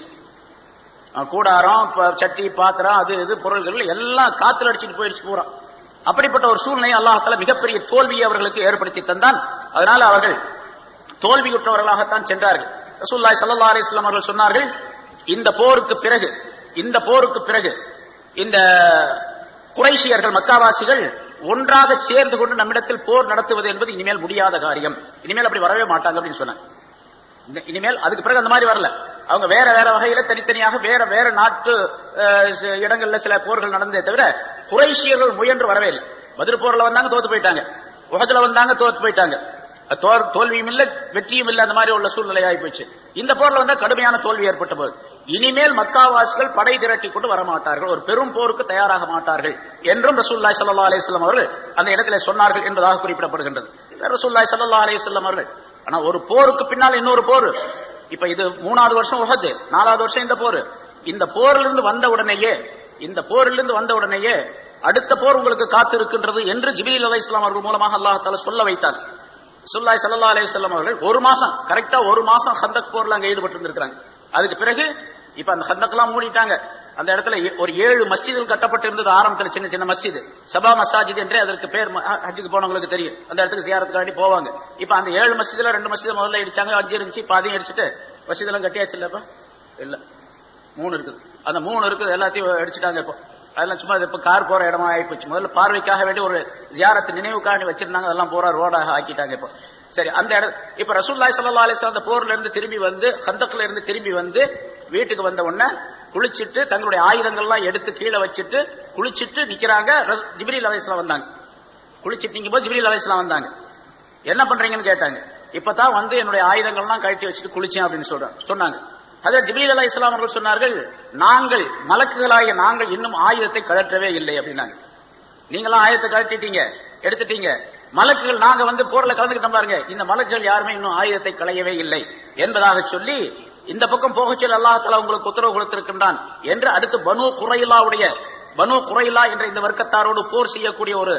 கூடாரம், சட்டி, பாத்திரம், அது இது பொருள்கள் எல்லாம் காத்துல அடிச்சுட்டு போயிடுச்சு பூரா. அப்படிப்பட்ட ஒரு சூழ்நிலை அல்லாஹ் தஆலா மிகப்பெரிய தோல்வியை அவர்களுக்கு ஏற்படுத்தி தந்தான். அதனால அவர்கள் தோல்வியுற்றவர்களாகத்தான் சென்றார்கள். ரசூலுல்லாஹி ஸல்லல்லாஹு அலைஹி வஸல்லம் அவர்கள் சொன்னார்கள், இந்த போருக்கு பிறகு இந்த போருக்கு பிறகு இந்த குறைஷியர்கள், மக்காவாசிகள் ஒன்றாக சேர்ந்து கொண்டு நம்மிடத்தில் போர் நடத்துவது என்பது இனிமேல் முடியாத காரியம், இனிமேல் அப்படி வரவே மாட்டாங்க அப்படின்னு சொன்னாங்க. இனிமேல் அதுக்கு பிறகு அந்த மாதிரி வரல. அவங்க வேற வேற வகையில தனித்தனியாக வேற வேற நாட்டு இடங்கள்ல சில போர்கள் நடந்தே தவிர குறைஷியர்கள் முயன்று வரவே இல்லை. பத்ர் போர்ல வந்தாங்க, தோத்து போயிட்டாங்க. உஹதுல வந்தாங்க, தோத்து போயிட்டாங்க. தோல்வியும் இல்ல, வெற்றியும் இல்ல, அந்த மாதிரி உள்ள சூழ்நிலை ஆகி போச்சு. இந்த போர்ல வந்து கடுமையான தோல்வி ஏற்பட்ட போது இனிமேல் மக்காவாசிகள் படை திரட்டி கொண்டு வரமாட்டார்கள், ஒரு பெரும் போருக்கு தயாராக மாட்டார்கள் என்றும் ரசூலுல்லாஹி ஸல்லல்லாஹு அலைஹி வஸல்லம் அவர்கள் அந்த இடத்திலே சொன்னார்கள் என்பதாக குறிப்பிடப்படுகின்றது. ரசூலுல்லாஹி ஸல்லல்லாஹு அலைஹி வஸல்லம் அவர்கள் ஆனா ஒரு போருக்கு பின்னால் இன்னொரு போர். இப்ப இது மூணாவது வருஷம் உஹது, நாலாவது வருஷம் இந்த போர். இந்த போரிலிருந்து வந்த உடனேயே இந்த போரிலிருந்து வந்த உடனேயே அடுத்த போர் உங்களுக்கு காத்து இருக்கின்றது என்று ஜிப்ரீல் அலைஹிஸ்ஸலாம் அவர்கள் மூலமாக அல்லாஹ் தஆலா சொல்ல வைத்தார். ரசூலுல்லாஹி ஸல்லல்லாஹு அலைஹி வஸல்லம் அவர்கள் ஒரு மாசம் கரெக்டா ஒரு மாசம் கந்தக் போர்ல அங்க ஈடுபட்டு இருந்திருக்காங்க. அதுக்கு பிறகு இப்ப அந்த கந்தக்லாம் மூடிட்டாங்க. அந்த இடத்துல ஒரு ஏழு மஸ்ஜிதுகள் கட்டப்பட்டு இருந்தது. ஆரம்பத்தில் சின்ன சின்ன மஸ்ஜித், சபா மசாஜித் என்றே அதற்கு பேர். ஹஜ்ஜுக்கு போனவங்களுக்கு தெரியும், அந்த இடத்துக்கு ஜியாரத்துக்காண்டி போவாங்க. இப்ப அந்த ஏழு மஸ்ஜிதுல ரெண்டு மஸ்ஜித் முதல்ல இடிச்சாங்க, அஞ்சு இருந்துச்சு, பாதியும் அடிச்சுட்டு மஸ்ஜிதெல்லாம் கட்டியாச்சு இல்லப்பா, இல்ல மூணு இருக்குது, அந்த மூணு இருக்குது எல்லாத்தையும் அடிச்சுட்டாங்க. இப்போ அதெல்லாம் சும்மா இப்ப கார் போற இடமா ஆயிப்போச்சு. முதல்ல பார்வைக்காக வேண்டி ஒரு ஜியாரத்து நினைவுக்காண்டி வச்சிருந்தாங்க, அதெல்லாம் போற ரோடாக ஆக்கிட்டாங்க. இப்போ சரி, அந்த இடம் இப்ப ரசூலுல்லாஹி ஸல்லல்லாஹு அலைஹி வஸல்லம் அந்த போர்ல இருந்து திரும்பி வந்து கந்தக்ல இருந்து திரும்பி வந்து வீட்டுக்கு வந்த உடனே குளிச்சிட்டு தங்களுடைய ஆயுதங்கள்லாம் எடுத்து கீழே வச்சுட்டு குளிச்சிட்டு நிக்கிறாங்க. ஜிப்ரீல் அலைஹிஸ்ஸலாம் வந்தாங்க. குளிச்சிட்டு நிக்கும் போது ஜிப்ரீல் அலைஹிஸ்ஸலாம் வந்தாங்க. என்ன பண்றீங்கன்னு கேட்டாங்க. இப்பதான் வந்து என்னுடைய ஆயுதங்கள்லாம் கழட்டி வச்சுட்டு குளிச்சேன் அப்படின்னு சொல்றேன் சொன்னாங்க. அதாவது ஜிப்ரீல் அலைஹிஸ்ஸலாம் அவர்கள் சொன்னார்கள், நாங்கள் மலக்குகளாகிய நாங்கள் இன்னும் ஆயுதத்தை கழற்றவே இல்லை அப்படின்னாங்க. நீங்களாம் ஆயுதத்தை கழட்டிட்டீங்க, எடுத்துட்டீங்க. மலக்குகள் நாங்க வந்து போர்ல கலந்துக்கிட்டோம் பாருங்க, இந்த மலக்குகள் யாருமே இன்னும் ஆயுதத்தை களையவே இல்லை என்பதாக சொல்லி இந்த பக்கம் போக சொல்லி அல்லாஹ் தஆலா உங்களுக்கு உத்தரவு கொடுத்திருக்கின்றான் என்று அடுத்து பனு குறைலாவுடைய பனு குறைலா என்ற இந்த வர்க்கத்தாரோடு போர் செய்யக்கூடிய ஒரு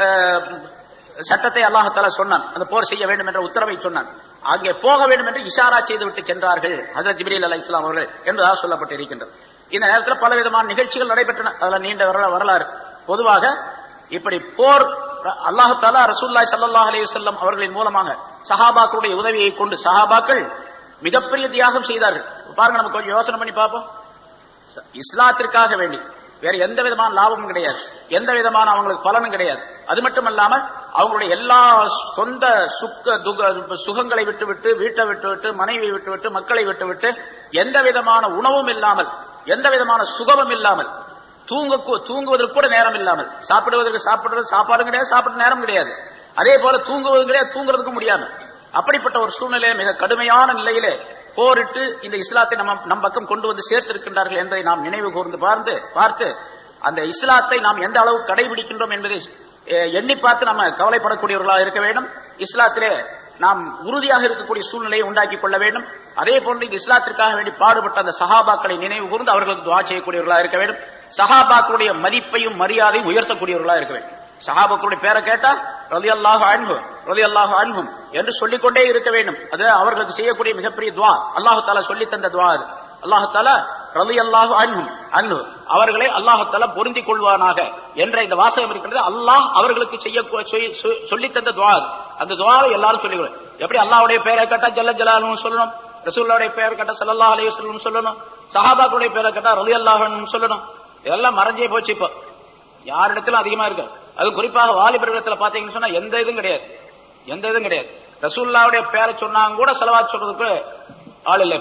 சட்டத்தை அல்லாஹ் தஆலா சொன்னான். அந்த போர் செய்ய வேண்டும் என்ற உத்தரவை சொன்னான். அங்கே போக வேண்டும் என்று இஷாரா செய்துவிட்டு சென்றார்கள் ஹஜ்ரத் ஜிப்ரீல் அலைஹிஸ்ஸலாம் அவர்கள் என்பதாக சொல்லப்பட்டு இருக்கின்றது. இந்த நேரத்தில் பல விதமான நிகழ்ச்சிகள் நடைபெற்றன. அதெல்லாம் நீண்ட வரலாறு. பொதுவாக இப்படி போர் அல்லாஹ் தஆலா ரசூலுல்லாஹி ஸல்லல்லாஹு அலைஹி வஸல்லம் அவர்களின் மூலமாக சஹாபாக்களுடைய உதவியை கொண்டு சஹாபாக்கள் மிகப்பெரிய தியாகம் செய்தார்கள். பாருங்க, நம்ம கொஞ்சம் யோசனை பண்ணி பார்ப்போம். இஸ்லாத்திற்காக வேண்டி வேற எந்த விதமான லாபமும் கிடையாது, எந்த விதமான அவங்களுக்கு பலனும் கிடையாது. அது மட்டுமல்லாமல் அவங்களுடைய எல்லா சொந்த சுக்க சுகங்களை விட்டுவிட்டு, வீட்டை விட்டுவிட்டு, மனைவியை விட்டுவிட்டு, மக்களை விட்டுவிட்டு, எந்த விதமான உணவும் இல்லாமல், எந்த விதமான சுகமும் இல்லாமல், தூங்க தூங்குவதற்கு கூட நேரம் இல்லாமல், சாப்பிடுவதற்கு சாப்பிடுறது சாப்பாடும் கிடையாது, சாப்பிட நேரம் கிடையாது, அதே போல தூங்குவதும் கிடையாது, தூங்குறதுக்கும் முடியாது. அப்படிப்பட்ட ஒரு சூழ்நிலை, மிக கடுமையான நிலையிலே போரிட்டு இந்த இஸ்லாத்தை நம்ம நம் பக்கம் கொண்டு வந்து சேர்த்திருக்கின்றார்கள் என்பதை நாம் நினைவு கூர்ந்து பார்த்து பார்த்து அந்த இஸ்லாத்தை நாம் எந்த அளவு கடைபிடிக்கின்றோம் என்பதை எண்ணி பார்த்து நம்ம கவலைப்படக்கூடியவர்களாக இருக்க வேண்டும். இஸ்லாத்திலே நாம் உறுதியாக இருக்கக்கூடிய சூழ்நிலையை உண்டாக்கி கொள்ள வேண்டும். அதே போன்று இந்த இஸ்லாத்திற்காக வேண்டி பாடுபட்ட அந்த சஹாபாக்களை நினைவு கூர்ந்து அவர்களுக்கு துஆ செய்யக்கூடியவர்களாக இருக்க வேண்டும். சஹாபாக்களுடைய மதிப்பையும் மரியாதையும் உயர்த்தக்கூடியவர்களாக இருக்க வேண்டும். சஹாபாக்களுடைய பேரை கேட்டா ரலியல்லாஹு அன்ஹு ரலியல்லாஹு அன்ஹும் என்று சொல்லிக்கொண்டே இருக்க வேண்டும். அது அவர்களுக்கு செய்யக்கூடிய மிகப்பெரிய துஆ. அல்லாஹ் தஆலா சொல்லி தந்த துஆ அது. அல்லாஹ் தஆலா ரலியல்லாஹு அன்ஹும் அன்ஹு அவர்களை அல்லாஹ் தஆலா பொருந்திக் கொள்வானாக என்ற இந்த வாசகம் இருக்கிறது. அல்லாஹ் அவர்களுக்கு செய்ய சொல்லி தந்த துஆ அது. அந்த துஆவை எல்லாரும் சொல்லிக்கணும். எப்படி அல்லாஹ்வுடைய பெயரை கேட்டா ஜல்ல ஜலாலுஹு சொல்லணும், ரசூலுல்லாஹ்வுடைய பெயரை கேட்டா ஸல்லல்லாஹு அலைஹி வஸல்லம் சொல்லணும், சஹாபாக்களுடைய பெயரை கேட்டா ரலியல்லாஹு அன்ஹும் சொல்லணும். இதெல்லாம் மறந்தே போச்சு. இப்போ யாரிடத்திலும் அதிகமா இருக்கு. அது குறிப்பாக வாலிபர்களிடத்துல பாத்தீங்கன்னு சொன்னா எந்த இதுவும் கிடையாது, எந்த இதுவும் கிடையாது. ரசூலுல்லாஹ்வுடைய பேரை சொன்னாங்க கூட ஸலவாத் சொல்றதுக்கு ஆள் இல்லை. இப்போ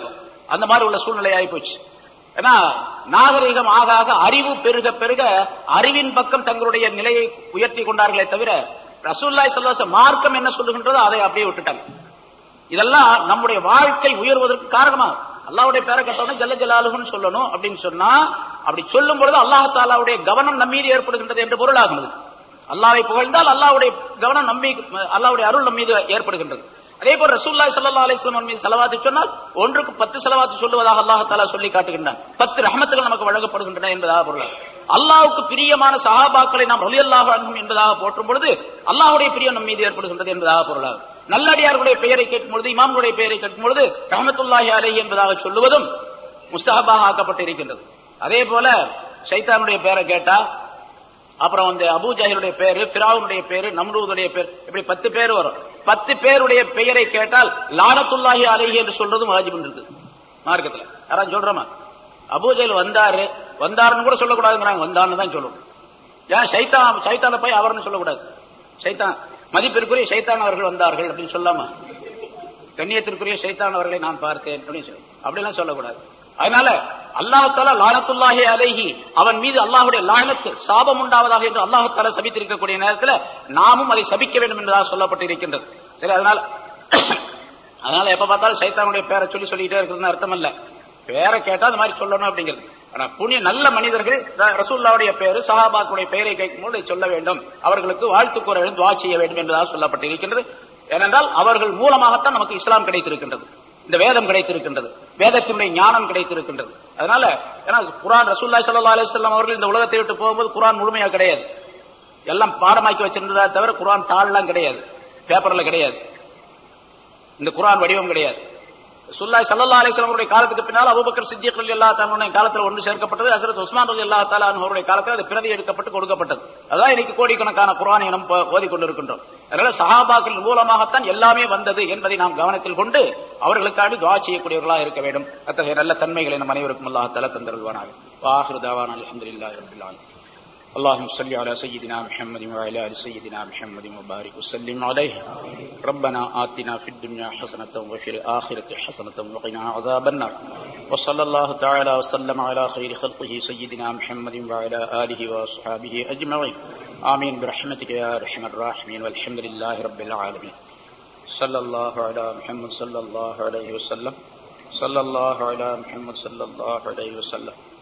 அந்த மாதிரி உள்ள சூழ்நிலை ஆகி போச்சு. ஏன்னா நாகரிகம் ஆக ஆக அறிவு பெருக பெருக அறிவின் பக்கம் தங்களுடைய நிலையை உயர்த்தி கொண்டார்களே தவிர ரசூலுல்லாஹி ஸல்லல்லாஹு அலைஹி வஸல்லம் மார்க்கம் என்ன சொல்லுகின்றதோ அதை அப்படியே விட்டுட்டாங்க. இதெல்லாம் நம்முடைய வாழ்க்கை உயர்வதற்கு காரணமா. அல்லாஹ்வுடைய பேரை கேட்டோம்னா ஜல்ல ஜலாலுஹுன்னு சொல்லணும் அப்படின்னு சொன்னா, அப்படி சொல்லும் பொழுது அல்லாஹ் தஆலாவுடைய கவனம் நம்மீது ஏற்படுகின்றது என்று பொருளாகும். அல்லாஹ்வை புகழ்ந்தால் அல்லாஹ்வுடைய கவனம் நம்மீ அல்லாஹ்வுடைய அருள் நம்மீது ஏற்படுகின்றது. அதே போல ரசூலுல்லாஹி ஸல்லல்லாஹு அலைஹி வஸல்லம் மீது ஸலவாத்து சொன்னால் ஒன்றுக்கு பத்து ஸலவாத்து சொல்லுவதாக அல்லாஹ் தஆலா சொல்லி காட்டுகின்றான். பத்து ரஹ்மத்துகள் நமக்கு வழங்கப்படுகின்றன என்பதாக பொருள். அல்லாஹ்வுக்கு பிரியமான சஹாபாக்களை நாம் ரலியல்லாஹு அன்ஹும் என்பதாக போற்றும் பொழுது அல்லாஹ்வுடைய பிரியம் நம் மீது ஏற்படுகின்றது என்பதாக பொருளாகும். நல்லடியார்களுடைய பெயரை கேட்கும் பொழுது, இமாம்களுடைய பெயரை கேட்கும் பொழுது ரஹ்மத்துல்லாஹி அலைஹி என்பதாக சொல்லுவதும் முஸ்தஹபாக ஆக்கப்பட்டிருக்கின்றது. அதே போல ஷைத்தானுடைய பெயரை கேட்டா, அப்புறம் வந்து அபூ ஜஹலுடைய பேரு, ஃபிரௌனுடைய பேரு, நம்ரூதுடைய பேர், இப்படி பத்து பேர் வரும். பத்து பேருடைய பெயரை கேட்டால் லானத்துல்லாஹி அலைஹி என்று சொல்றதும் வாஜிப் இருக்கு மார்க்கத்துல. யாராவது சொல்றோமா? அபூ ஜஹல் வந்தாரு வந்தாருன்னு கூட சொல்லக்கூடாதுங்கிறாங்க, வந்தான்னு தான் சொல்லணும். ஏன் ஷைத்தான் ஷைத்தான போய் அவர்னு சொல்லக்கூடாது. ஷைத்தான் மதிப்பிற்குரிய ஷைத்தான் அவர்கள் வந்தார்கள் அப்படின்னு சொல்லாமா? கண்ணியத்திற்குரிய ஷைத்தான் அவர்களை நான் பார்த்தேன் அப்படின்னு சொல்லு, அப்படிலாம் சொல்லக்கூடாது. அதனால அல்லாஹ் தஆலா லானத்துல்லாஹி அலைஹி, அவன் மீது அல்லாஹ்வுடைய லானத்து சாபம் உண்டாவதாக என்று அல்லாஹ் தஆலா சபித்திருக்கக்கூடிய நேரத்தில் நாமும் அதை சபிக்க வேண்டும் என்பதாக சொல்லப்பட்டு இருக்கின்றது. சரி, அதனால அதனால எப்ப பார்த்தாலும் ஷைத்தானுடைய பேரை சொல்லி சொல்லிட்டே இருக்கிறதுன்னு அர்த்தம் இல்ல. பேரை கேட்டா அது மாதிரி சொல்லணும் அப்படிங்கிறது. ஆனா புண்ணிய நல்ல மனிதர்கள் ரசூலுல்லாஹ்வுடைய பேரு, சஹாபாக்களுடைய பெயரை கேட்கும்போது சொல்ல வேண்டும், அவர்களுக்கு வாழ்த்து கூற வேண்டும், துஆ செய்ய வேண்டும் என்பதாக சொல்லப்பட்டு இருக்கின்றது. ஏனென்றால் அவர்கள் மூலமாகத்தான் நமக்கு இஸ்லாம் கிடைத்திருக்கின்றது, இந்த வேதம் கிடைத்திருக்கின்றது, வேதத்தினுடைய ஞானம் கிடைத்திருக்கின்றது. அதனால ஏன்னா குர்ஆன் ரசூலுல்லாஹி ஸல்லல்லாஹு அலைஹி வஸல்லம் அவர்கள் இந்த உலகத்தை விட்டு போகும்போது குர்ஆன் முழுமையா கிடையாது, எல்லாம் பாடமாக்கி வச்சிருந்ததா தவிர குர்ஆன் தாள்லாம் கிடையாது, பேப்பர்ல கிடையாது, இந்த குர்ஆன் வடிவம் கிடையாது. ரசூலுல்லாஹி ஸல்லல்லாஹு அலைஹி வஸல்லம் அவருடைய காலத்துக்கு பின்னால் அபூபக்கர் சித்திக் ரலியல்லாஹு தஆலா காலத்தில் ஒன்று சேர்க்கப்பட்டது. ஹஜ்ரத் உஸ்மான் ரலியல்லாஹு தஆலா அவருடைய காலத்தில் அது பிரதி எடுக்கப்பட்டு கொடுக்கப்பட்டது. அதான் இன்னைக்கு கோடிக்கணக்கான குர்ஆனை நாம் ஓதிக்கொண்டிருக்கின்றோம். அதனால சஹாபாக்கள் மூலமாகத்தான் எல்லாமே வந்தது என்பதை நாம் கவனத்தில் கொண்டு அவர்களுக்காக துஆ செய்யக்கூடியவர்களாக இருக்க வேண்டும். அத்தகைய நல்ல தன்மைகளை நம் அனைவருக்கும் அல்லாஹ் தஆலா தந்தருள்வானாக. வாஹிரு தஅவானா அல்ஹம்துலில்லாஹி ரப்பில் ஆலமீன். اللهم صل على سيدنا محمد وعلى ال سيدنا محمد وبارك وسلم عليه. ربنا آتنا في الدنيا حسنة وفي الآخرة حسنة وقنا عذاب النار. وصلى الله تعالى وسلم على خير خلقه سيدنا محمد وعلى آله وأصحابه أجمعين. آمين برحمتك يا أرحم الراحمين. والحمد لله رب العالمين. صلى الله على محمد صلى الله عليه وسلم. صلى الله على محمد صلى الله عليه وسلم.